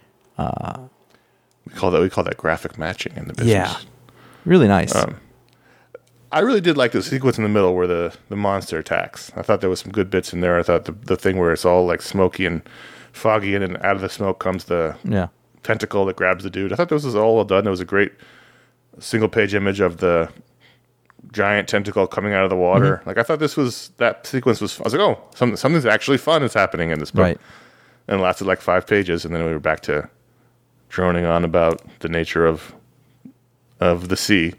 We call that graphic matching in the business. Yeah, really nice. I really did like the sequence in the middle where the monster attacks. I thought there was some good bits in there. I thought the thing where it's all like smoky and foggy, and then out of the smoke comes the tentacle that grabs the dude. I thought this was all well done. It was a great single page image of the giant tentacle coming out of the water. Like I thought that sequence was. I was like, oh, something's actually fun is happening in this book. Right. And it lasted like 5 pages, and then we were back to droning on about the nature of the sea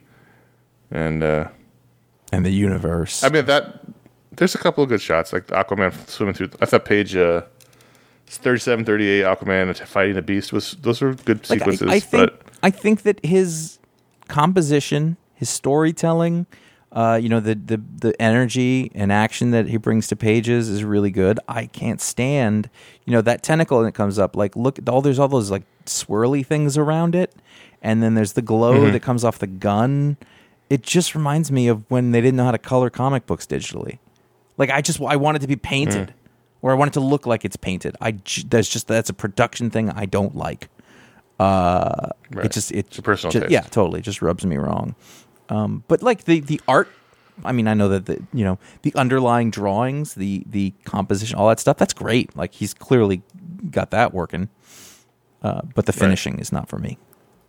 and the universe. I mean, there's a couple of good shots, like Aquaman swimming through. I thought page 37, 38, Aquaman fighting the beast those were good sequences. I think that his composition, his storytelling, the energy and action that he brings to pages is really good. I can't stand, that tentacle that comes up. Like, look, there's all those like swirly things around it, and then there's the glow that comes off the gun. It just reminds me of when they didn't know how to color comic books digitally. Like I want it to be painted, or I want it to look like it's painted. That's a production thing I don't like. Right. It's a personal taste. Yeah, totally. It just rubs me wrong. But like the art, I mean, I know that the underlying drawings, the composition, all that stuff, that's great. Like he's clearly got that working. But the finishing is not for me.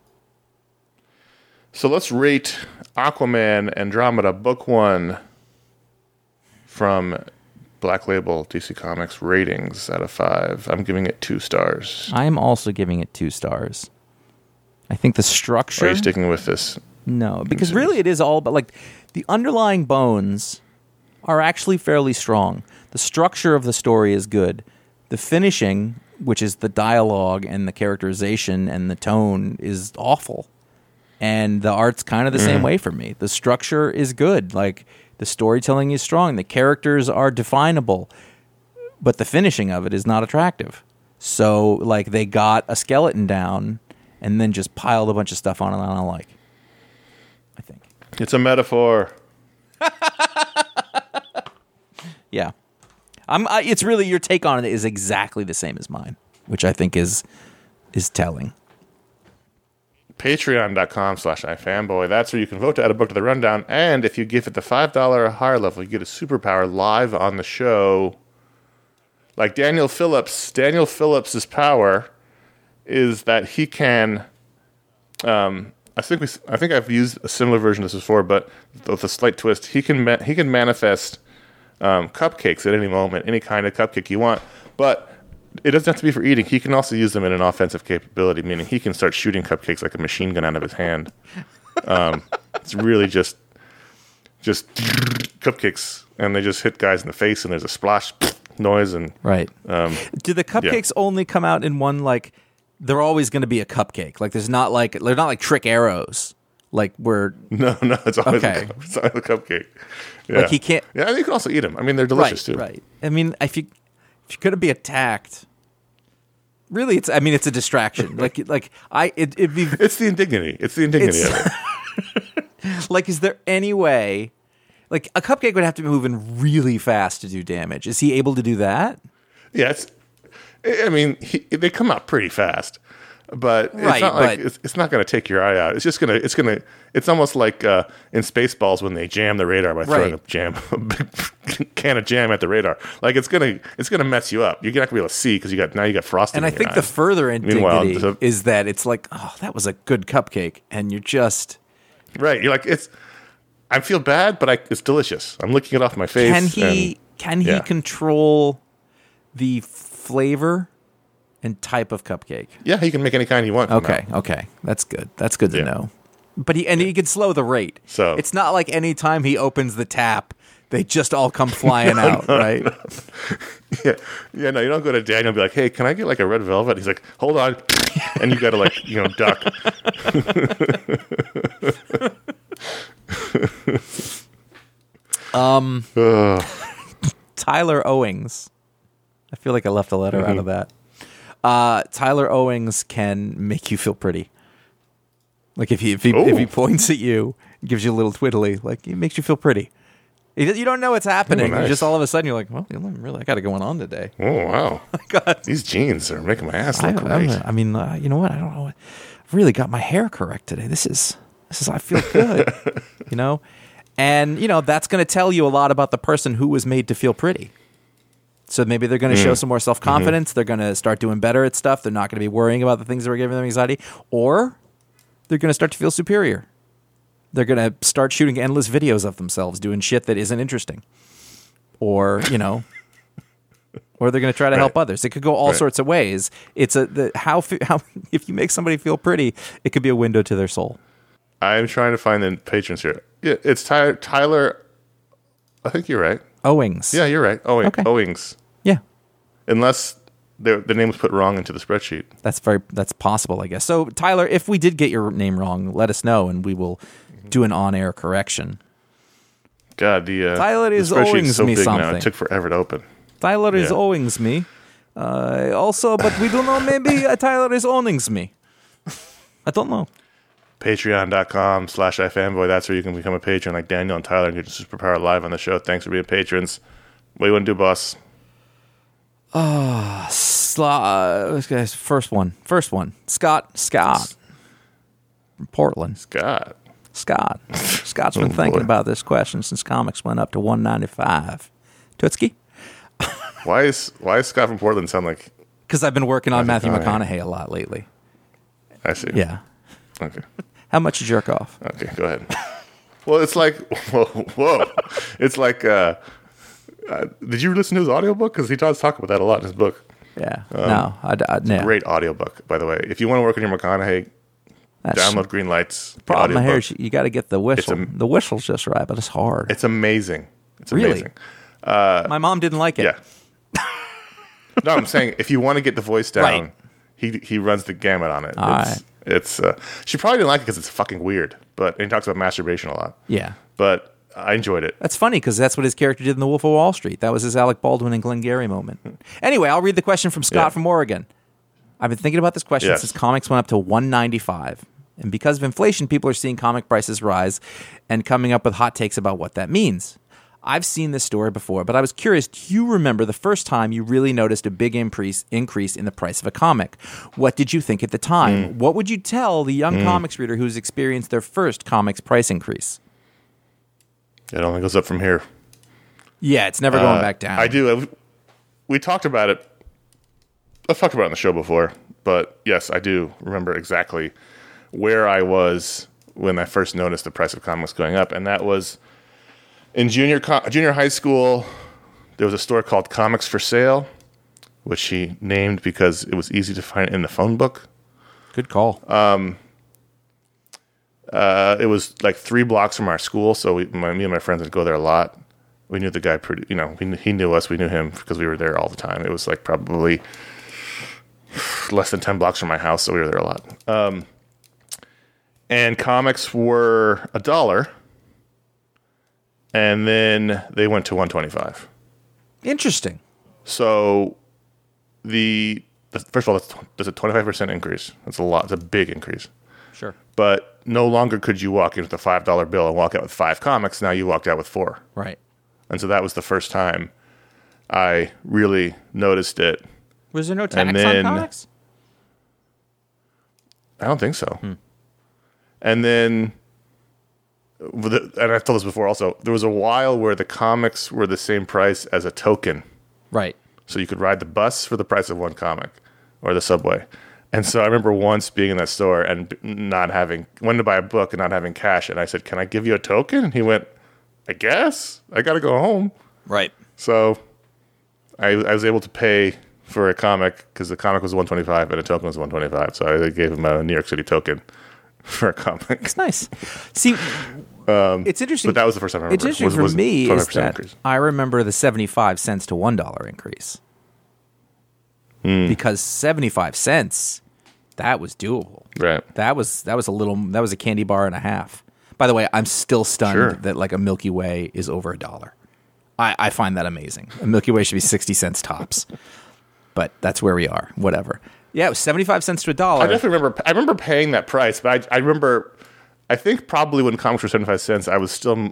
So let's rate Aquaman Andromeda Book 1 from Black Label DC Comics ratings out of 5. I'm giving it 2 stars. I am also giving it 2 stars. I think the structure... Are you sticking with this? No, because really it is all about, like, the underlying bones are actually fairly strong. The structure of the story is good. The finishing, which is the dialogue and the characterization and the tone, is awful. And the art's kind of the same way for me. The structure is good. Like, the storytelling is strong. The characters are definable. But the finishing of it is not attractive. So, like, they got a skeleton down and then just piled a bunch of stuff on it I don't like. I think. It's a metaphor. Yeah. It's really, your take on it is exactly the same as mine, which I think is telling. Patreon.com/ifanboy. That's where you can vote to add a book to the rundown. And if you give it the $5 or higher level, you get a superpower live on the show. Like Daniel Phillips. Daniel Phillips' power is that he can... I think I've used a similar version of this before, but with a slight twist. He can manifest cupcakes at any moment, any kind of cupcake you want. But it doesn't have to be for eating. He can also use them in an offensive capability, meaning he can start shooting cupcakes like a machine gun out of his hand. It's really just cupcakes, and they just hit guys in the face, and there's a splash noise. And right. Do the cupcakes only come out in one, like, they're always going to be a cupcake? Like, they're not like trick arrows. Like, where... No, it's always a cupcake. Yeah. Like, he can't... Yeah, and you can also eat them. I mean, they're delicious, too. Right. I mean, if you're going to be attacked... Really, it's a distraction. It'd be... It's the indignity. It's the indignity of it. Like, is there any way... Like, a cupcake would have to be moving really fast to do damage. Is he able to do that? Yeah, they come out pretty fast. But Right, it's not like but- it's not going to take your eye out. It's almost like in Spaceballs when they jam the radar by throwing Right. a big can of jam at the radar. Like it's gonna mess you up. You're not gonna be able to see because you got frosting. And I in your think the eyes. further Meanwhile, indignity is that it's like, oh, that was a good cupcake, and you're just right. You're like I feel bad, but it's delicious. I'm licking it off my face. can he yeah. control the flavor and type of cupcake? Yeah, he can make any kind you want. from Okay, that's good. That's good to Yeah. know. But he can slow the rate. So- it's not like any time he opens the tap, they just all come flying out, right? that. Yeah. No, you don't go to Daniel and be like, "Hey, can I get like a red velvet?" He's like, "Hold on," and you got to duck. Tyler Owings. I feel like I left a letter out of that. Tyler Owings can make you feel pretty. Like if he points at you, gives you a little twiddly, like it makes you feel pretty. You don't know what's happening. nice. You just all of a sudden you're like, well, really, I got it going on today. Oh wow! God. These jeans are making my ass look great. You know what? I don't know. I've really got my hair correct today. This is. I feel good. And that's going to tell you a lot about the person who was made to feel pretty. So maybe they're going to show some more self-confidence. They're going to start doing better at stuff. They're not going to be worrying about the things that were giving them anxiety, or they're going to start to feel superior. They're going to start shooting endless videos of themselves doing shit that isn't interesting, or or they're going to try to help others. It could go all sorts of ways. It's how if you make somebody feel pretty, it could be a window to their soul. I'm trying to find the patrons here. Yeah, it's Tyler. I think you're right. Owings. Yeah, you're right. Okay. Owings. Yeah. Unless the name was put wrong into the spreadsheet. That's possible, I guess. So, Tyler, if we did get your name wrong, let us know, and we will do an on-air correction. God, the Tyler is the spreadsheet's Owings so me big now. something. It took forever to open. Tyler is Yeah. Owings me. Also, but we don't know. Maybe Tyler is Owings me. I don't know. Patreon.com/ifanboy. That's where you can become a patron like Daniel and Tyler and get Superpower live on the show. Thanks for being patrons. What do you want to do, boss? First one. Scott. From Portland. God. Scott's been Oh, thinking boy. about this question since comics went up to $1.95. Tootski? Why is Scott from Portland sound like... Because I've been working on Matthew Matthew McConaughey a lot lately. I see. Yeah. Okay. How much you jerk off? Okay, go ahead. Well, it's like... Whoa. It's like... did you listen to his audiobook? Because he does talk about that a lot in his book. Yeah. No. No. Great audiobook, by the way. If you want to work on your McConaughey, download Green Lights. the Problem here audiobook. is you got to get the whistle. The whistle's just right, but it's hard. It's amazing. It's Really? amazing. My mom didn't like it. Yeah. No, I'm saying if you want to get the voice down, Right. he runs the gamut on it. All It's she probably didn't like it because it's fucking weird, and he talks about masturbation a lot. Yeah. But I enjoyed it. That's funny because that's what his character did in The Wolf of Wall Street. That was his Alec Baldwin and Glengarry moment. Anyway, I'll read the question from Scott Yeah. from Oregon. I've been thinking about this question Yes. since comics went up to $1.95. And because of inflation, people are seeing comic prices rise and coming up with hot takes about what that means. I've seen this story before, but I was curious, do you remember the first time you really noticed a big increase in the price of a comic? What did you think at the time? What would you tell the young comics reader who's experienced their first comics price increase? It only goes up from here. Yeah, it's never going back down. I do. We talked about it. I've talked about it on the show before, but yes, I do remember exactly where I was when I first noticed the price of comics going up, and that was in junior high school. There was a store called Comics for Sale, which he named because it was easy to find in the phone book. Good call. It was like 3 blocks from our school, so me and my friends would go there a lot. We knew the guy pretty, he knew us, we knew him because we were there all the time. It was like probably less than 10 blocks from my house, so we were there a lot. And comics were $1, and then they went to $1.25. Interesting. So first of all, that's a 25% increase. That's a lot. It's a big increase. Sure. But no longer could you walk in with a $5 bill and walk out with 5 comics. Now you walked out with 4. Right. And so that was the first time I really noticed it. Was there no tax then- on comics? I don't think so. And then, and I've told this before also, there was a while where the comics were the same price as a token. Right. So you could ride the bus for the price of one comic or the subway. And so I remember once being in that store and wanting to buy a book and not having cash. And I said, "Can I give you a token?" And he went, "I guess. I got to go home." Right. So I was able to pay for a comic because the comic was $125 and a token was $125. So I gave him a New York City token for a comic. It's nice. See, it's interesting. But that was the first time I remember. It's interesting for me is 25% that increase. I remember the 75 cents to $1 increase. Because 75 cents, that was doable. Right. That was a candy bar and a half. By the way, I'm still stunned that like a Milky Way is over $1. I find that amazing. A Milky Way should be 60 cents tops. But that's where we are. Whatever. Yeah, it was 75 cents to $1. I definitely remember. I remember paying that price, but I remember. I think probably when comics were 75 cents, I was still.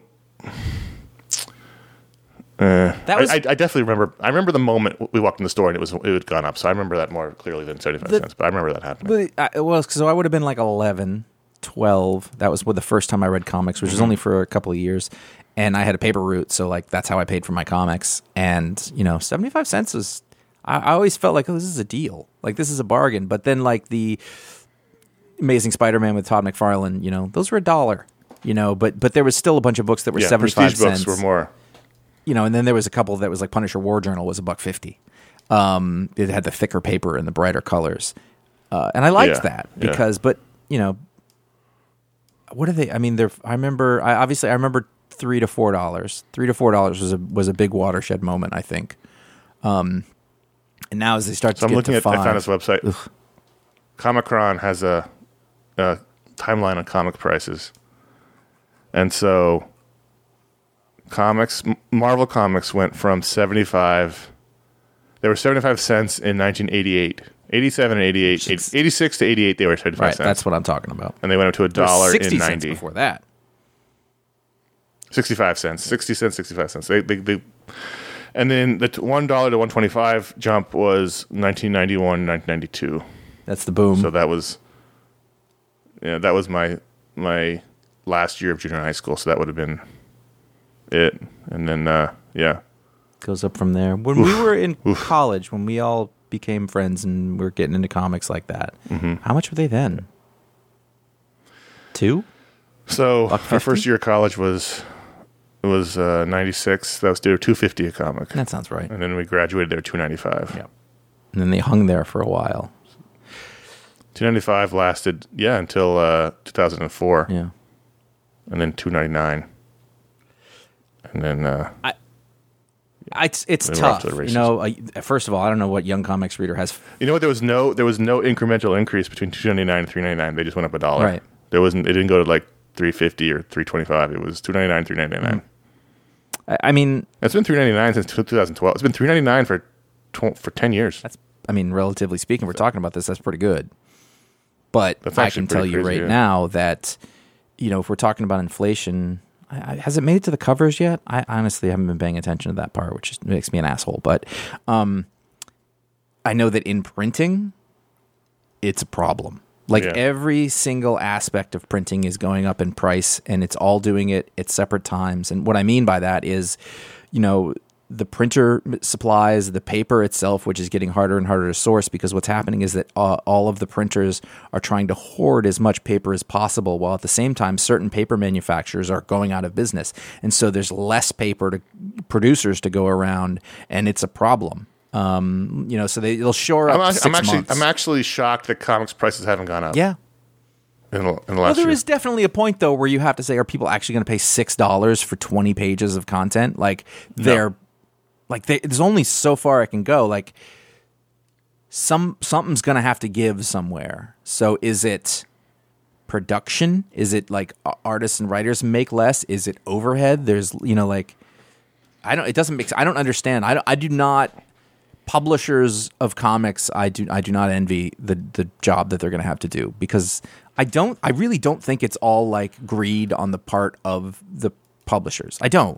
That was I definitely remember. I remember the moment we walked in the store and it had gone up. So I remember that more clearly than 75 cents. But I remember that happening. But so I would have been like 11, 12. That was the first time I read comics, which was only for a couple of years. And I had a paper route, so like that's how I paid for my comics. And 75 cents is. I always felt like, oh, this is a deal. Like this is a bargain. But then like the Amazing Spider-Man with Todd McFarlane, those were $1. But there was still a bunch of books that were 75 prestige cents. Books were more. And then there was a couple that was like Punisher War Journal was $1.50. It had the thicker paper and the brighter colors. And I liked that because, but what are they? I mean, I remember $3 to $4. $3 to $4 was a big watershed moment, I think. And now as they start to I'm get looking to at. $5, I found this website. Comicron has a timeline on comic prices, and so Marvel Comics went from 75. They were 75 cents in 1988, 87 and 88, 86 to 88. They were 75 right, cents. that's what I'm talking about. And they went up to $1 60 in cents 90. before that. 65 cents, 60 cents, 65 cents. They and then the $1 to $1.25 jump was 1991, 1992. That's the boom. So that was my last year of junior high school. So that would have been it. And then Goes up from there. When we were in college, when we all became friends and we were getting into comics like that, how much were they then? $2? So our first year of college was 96. They were $2.50 a comic. That sounds right. And then we graduated there $2.95. Yep. And then they hung there for a while. $2.95 lasted until 2004. Yeah. And then $2.99. And then it's They were off tough. to the races. First of all, I don't know what young comics reader has. you know what? There was no incremental increase between $2.99 and $3.99. They just went up $1. Right. It didn't go to like $3.50 or $3.25. It was $2.99, $3.99. I mean, It's been $3.99 since 2012. It's been $3.99 for 10 years. relatively speaking, we're talking about this. That's pretty good. But That's I actually can tell pretty you crazy, right yeah. now that, if we're talking about inflation, has it made it to the covers yet? I honestly haven't been paying attention to that part, which makes me an asshole. But I know that in printing, it's a problem. Like every single aspect of printing is going up in price, and it's all doing it at separate times. And what I mean by that is, the printer supplies, the paper itself, which is getting harder and harder to source because what's happening is that all of the printers are trying to hoard as much paper as possible, while at the same time, certain paper manufacturers are going out of business. And so there's less paper to producers to go around, and it's a problem. So they'll shore up months. I'm actually shocked that comics prices haven't gone up. Yeah. In the last Well, there year. is definitely a point, though, where you have to say, are people actually going to pay $6 for 20 pages of content? Like, there's only so far it can go. Like, something's going to have to give somewhere. So is it production? Is it like artists and writers make less? Is it overhead? There's, it doesn't make, I don't understand. I do not. Publishers of comics, I do not envy the job that they're going to have to do, because I really don't think it's all like greed on the part of the publishers. I don't,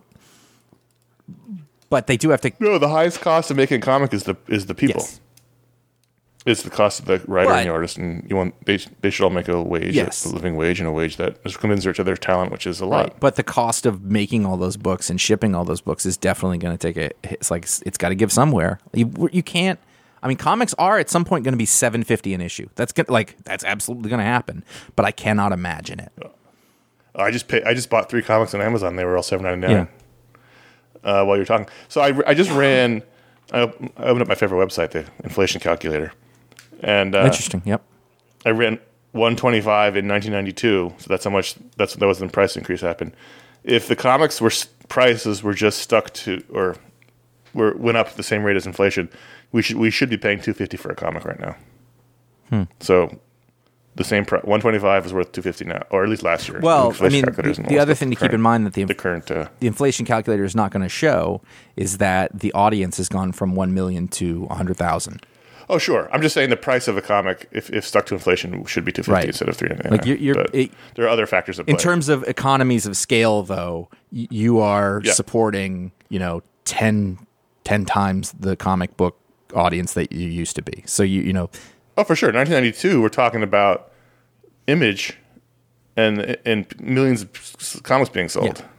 but they do have to. No, the highest cost of making a comic is the people. Yes. It's the cost of the writer Right. and the artist, and they should all make a wage, Yes. a living wage, and a wage that is commensurate to their talent, which is a lot. But the cost of making all those books and shipping all those books is definitely going to take a hit. It's like it's got to give somewhere. You can't. I mean, comics are at some point going to be $7.50 an issue. That's that's absolutely going to happen. But I cannot imagine it. I just bought 3 comics on Amazon. They were all $7.99. While you're talking, so I just ran. I opened up my favorite website, the inflation calculator, and Interesting. Yep. I ran 125 in 1992. So that's how much. That was when the price increase happened. If the comics prices were just stuck to or went up at the same rate as inflation, we should be paying $2.50 for a comic right now. So the same 125 is worth $2.50 now, or at least last year. Well, I mean, Calculator's the other thing to keep in mind that the current the inflation calculator is not going to show is that the audience has gone from 1 million to 100,000. Oh, sure. I'm just saying the price of a comic, if stuck to inflation, should be $2.50 Right. instead of $3.99. Like there are other factors at play. In terms of economies of scale, though, you are Yeah. supporting 10 times the comic book audience that you used to be. So you know. Oh, for sure. 1992, we're talking about Image and millions of comics being sold. Yeah.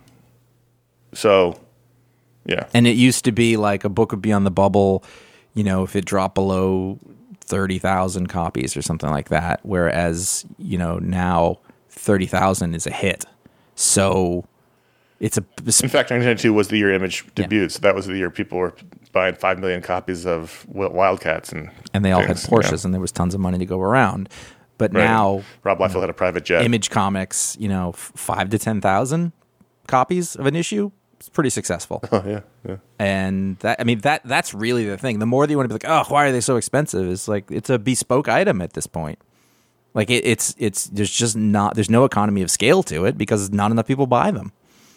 So, yeah. And it used to be like a book would be on the bubble, if it dropped below 30,000 copies or something like that. Whereas, now 30,000 is a hit. So it's In fact, 1992 was the year Image debuted. So that was the year people were buying 5 million copies of Wildcats. And they all had things, Porsches and there was tons of money to go around. But Right. now Rob Liefeld had a private jet. Image Comics, 5 to 10,000 copies of an issue, it's pretty successful. Oh, yeah. And that's really the thing. The more that you want to be like, oh, why are they so expensive? It's like it's a bespoke item at this point. Like it's there's no economy of scale to it because not enough people buy them.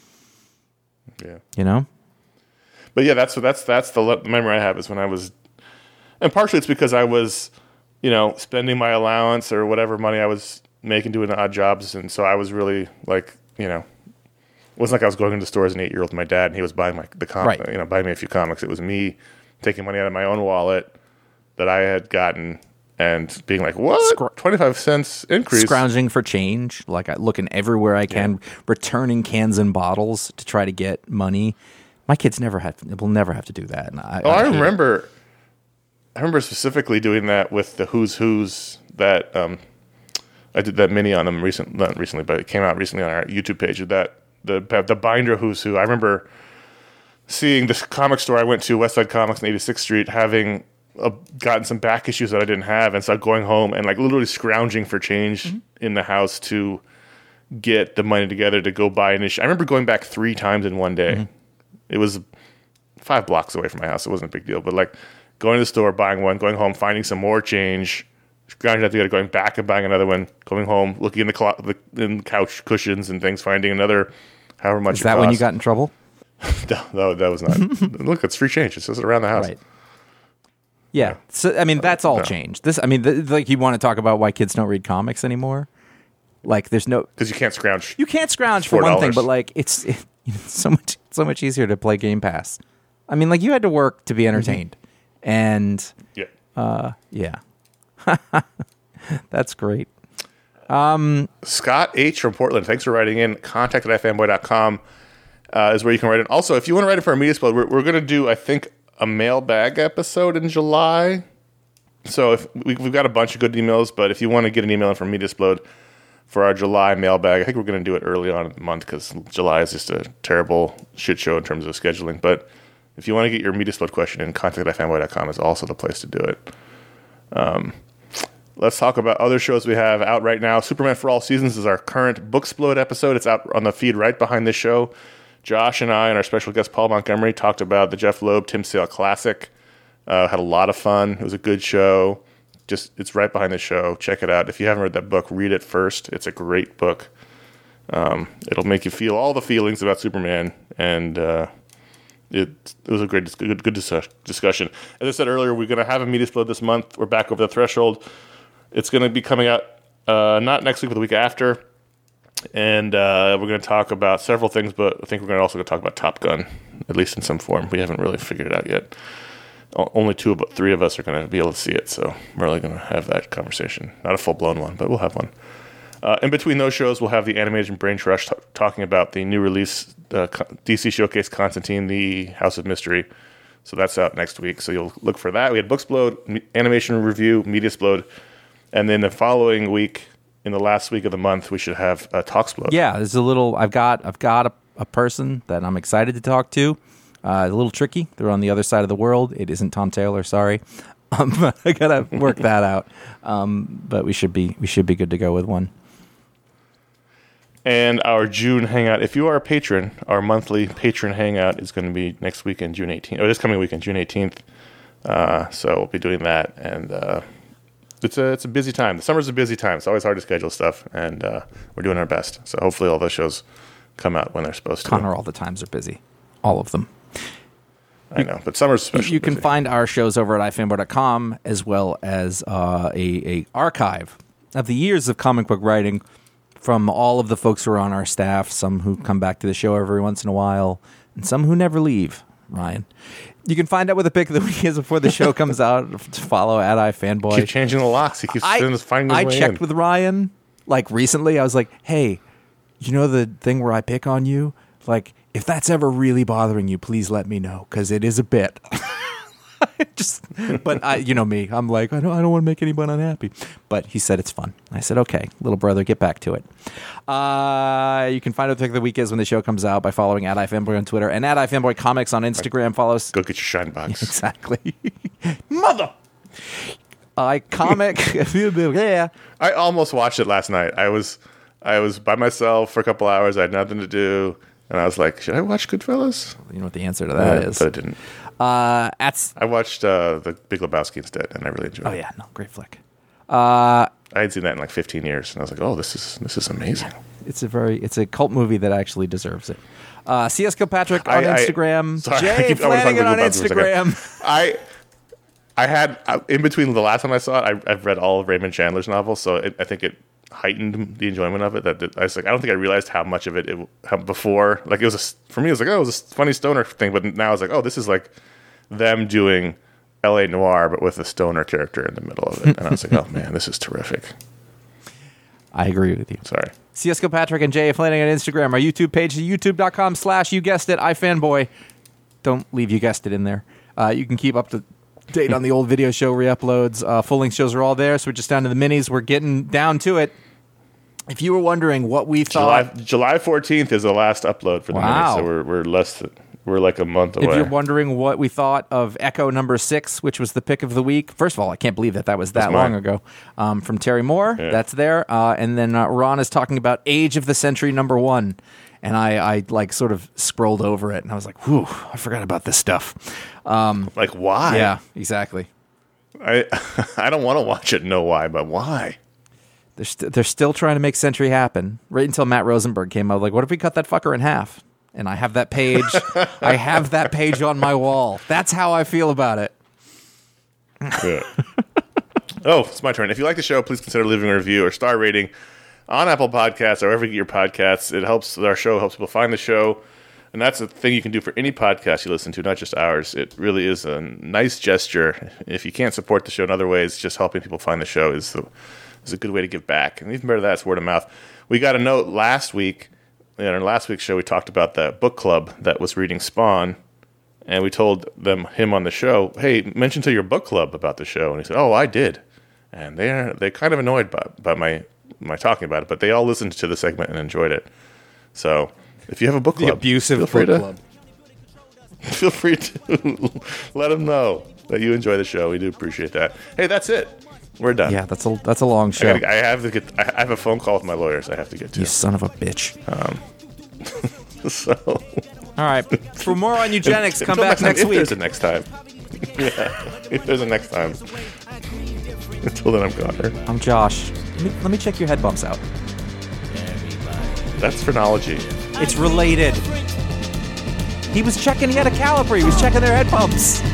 Yeah. But yeah, that's the memory I have is when I was, and partially it's because I was, spending my allowance or whatever money I was making doing odd jobs, and so I was really like, it wasn't like I was going into stores as an 8-year-old with my dad and he was buying Right. buying me a few comics. It was me taking money out of my own wallet that I had gotten and being like, what? 25 cents increase? Scrounging for change, like looking everywhere I can, returning cans and bottles to try to get money. My kids will never have to do that. And I remember specifically doing that with the Who's that I did that mini on them not recently, but it came out recently on our YouTube page. That the binder Who's Who. I remember seeing this comic store I went to, Westside Comics on 86th Street, having gotten some back issues that I didn't have, and so going home and like literally scrounging for change in the house to get the money together to go buy an issue. I remember going back 3 times in one day. It was 5 blocks away from my house. It wasn't a big deal, but like going to the store, buying one, going home, finding some more change, scrounging that together, going back and buying another one, going home, looking in the couch cushions and things, finding another, however much. Is that when you got in trouble? No, that was not. Look, it's free change. It's just around the house. Right. Yeah. So that's all changed. Like you want to talk about why kids don't read comics anymore? Like there's no because you can't scrounge. You can't scrounge for one thing, $4. but like it's so much easier to play Game Pass. I mean, like you had to work to be entertained, and Yeah. That's great. Scott H. from Portland, thanks for writing in. Contact@fanboy.com is where you can write in. Also, if you want to write in for our media split, we're going to do, I think, a mailbag episode in July. So if we've got a bunch of good emails, but if you want to get an email in from Media Explode for our July mailbag, I think we're going to do it early on in the month because July is just a terrible shit show in terms of scheduling. But if you want to get your Media Explode question in, contact@fanboy.com is also the place to do it. Let's talk about other shows we have out right now. Superman for All Seasons is our current Booksplode episode. It's out on the feed right behind this show. Josh and I and our special guest Paul Montgomery talked about the Jeff Loeb Tim Sale Classic. Had a lot of fun. It was a good show. It's right behind the show. Check it out. If you haven't read that book, read it first. It's a great book. It'll make you feel all the feelings about Superman, and it was a good discussion. As I said earlier, we're going to have a Media Explode this month. We're back over the threshold. It's going to be coming out not next week, but the week after. And we're going to talk about several things, but I think we're also going to talk about Top Gun, at least in some form. We haven't really figured it out yet. only three of us are going to be able to see it, so we're really going to have that conversation. Not a full-blown one, but we'll have one. In between those shows, we'll have the Animation Brain Trust talking about the new release, DC Showcase Constantine, the House of Mystery. So that's out next week, so you'll look for that. We had Booksplode, Animation Review, Mediasplode, and then the following week, in the last week of the month, we should have Talksplode. Yeah, there's a little. I've got a person that I'm excited to talk to. A little tricky. They're on the other side of the world. It isn't Tom Taylor. Sorry, but I gotta work that out. But we should be good to go with one. And our June hangout, if you are a patron, our monthly patron hangout is going to be next weekend, June 18th, or this coming weekend, June 18th. So we'll be doing that, and it's a busy time. The summer's a busy time. It's always hard to schedule stuff, and we're doing our best. So hopefully all those shows come out when they're supposed to. Connor, all the times are busy. All of them. I know, but summer's especially You can busy. find our shows over at ifanboy.com, as well as a archive of the years of comic book writing from all of the folks who are on our staff, some who come back to the show every once in a while, and some who never leave, Ryan. You can find out what the pick of the week is before the show comes out. Follow at iFanboy. Keep changing the locks. He keeps finding his I way checked in. with Ryan, like, recently. I was like, hey, you know the thing where I pick on you? Like, if that's ever really bothering you, please let me know, because it is a bit. But you know me, I'm like, I don't want to make anyone unhappy. But he said it's fun. I said, okay, little brother, get back to it. You can find out what the pick of the week is when the show comes out by following at iFanboy on Twitter and at iFanboy Comics on Instagram. Follow us. Go get your shine box. Exactly. Mother! Yeah. I almost watched it last night. I was by myself for a couple hours. I had nothing to do, and I was like, should I watch Goodfellas? You know what the answer to that is. But I didn't. I watched The Big Lebowski instead, and I really enjoyed it. Oh, yeah. No, great flick. I had seen that in like 15 years, and I was like, oh, this is amazing. It's a cult movie that actually deserves it. C.S. Kilpatrick on Instagram. Sorry, Jay Flanagan on Instagram. I had, in between the last time I saw it, I've read all of Raymond Chandler's novels, so I think it heightened the enjoyment of it. That I was like, I don't think I realized how much of it before. Like, it was for me, it was like, oh, it was a funny stoner thing, but now I was like, oh, this is like them doing L.A. Noir, but with a stoner character in the middle of it. And I was like, oh man, this is terrific. I agree with you. Sorry. C.S. Kilpatrick and Jay Flanagan on Instagram. Our YouTube page is youtube.com/you guessed it, iFanboy. Don't leave you guessed it in there. You can keep up to date on the old video show re-uploads. Full-length shows are all there, so we're just down to the minis. We're getting down to it. If you were wondering what we thought... July 14th is the last upload for the minis, so we're like a month away. If you're wondering what we thought of Echo number 6, which was the pick of the week, first of all, I can't believe that was that long ago, from Terry Moore. Yeah. That's there. And then Ron is talking about Age of the Century number 1. And I like sort of scrolled over it, and I was like, whew, I forgot about this stuff. Like, why? Yeah, exactly. I don't want to watch it, know why, but why? They're still trying to make Century happen. Right until Matt Rosenberg came out, like, what if we cut that fucker in half? And I have that page. I have that page on my wall. That's how I feel about it. Yeah. Oh, it's my turn. If you like the show, please consider leaving a review or star rating on Apple Podcasts or wherever you get your podcasts. It helps our show, helps people find the show. And that's a thing you can do for any podcast you listen to, not just ours. It really is a nice gesture. If you can't support the show in other ways, just helping people find the show is a good way to give back. And even better than that, it's word of mouth. We got a note last week. In our last week's show, we talked about that book club that was reading Spawn, and we told him on the show, hey, mention to your book club about the show. And he said, oh, I did. And they're kind of annoyed by my talking about it, but they all listened to the segment and enjoyed it. So if you have a book club, the abusive book club, feel free to let them know that you enjoy the show. We do appreciate that. Hey, that's it. We're done. Yeah, that's a long show. I have a phone call with my lawyers I have to get to. You son of a bitch. So, all right. For more on eugenics, come back next week. If there's a next time. Yeah, if there's a next time. Until then, I'm Connor. I'm Josh. Let me check your head bumps out. That's phrenology. It's related. He was checking. He had a caliper. He was checking their head bumps.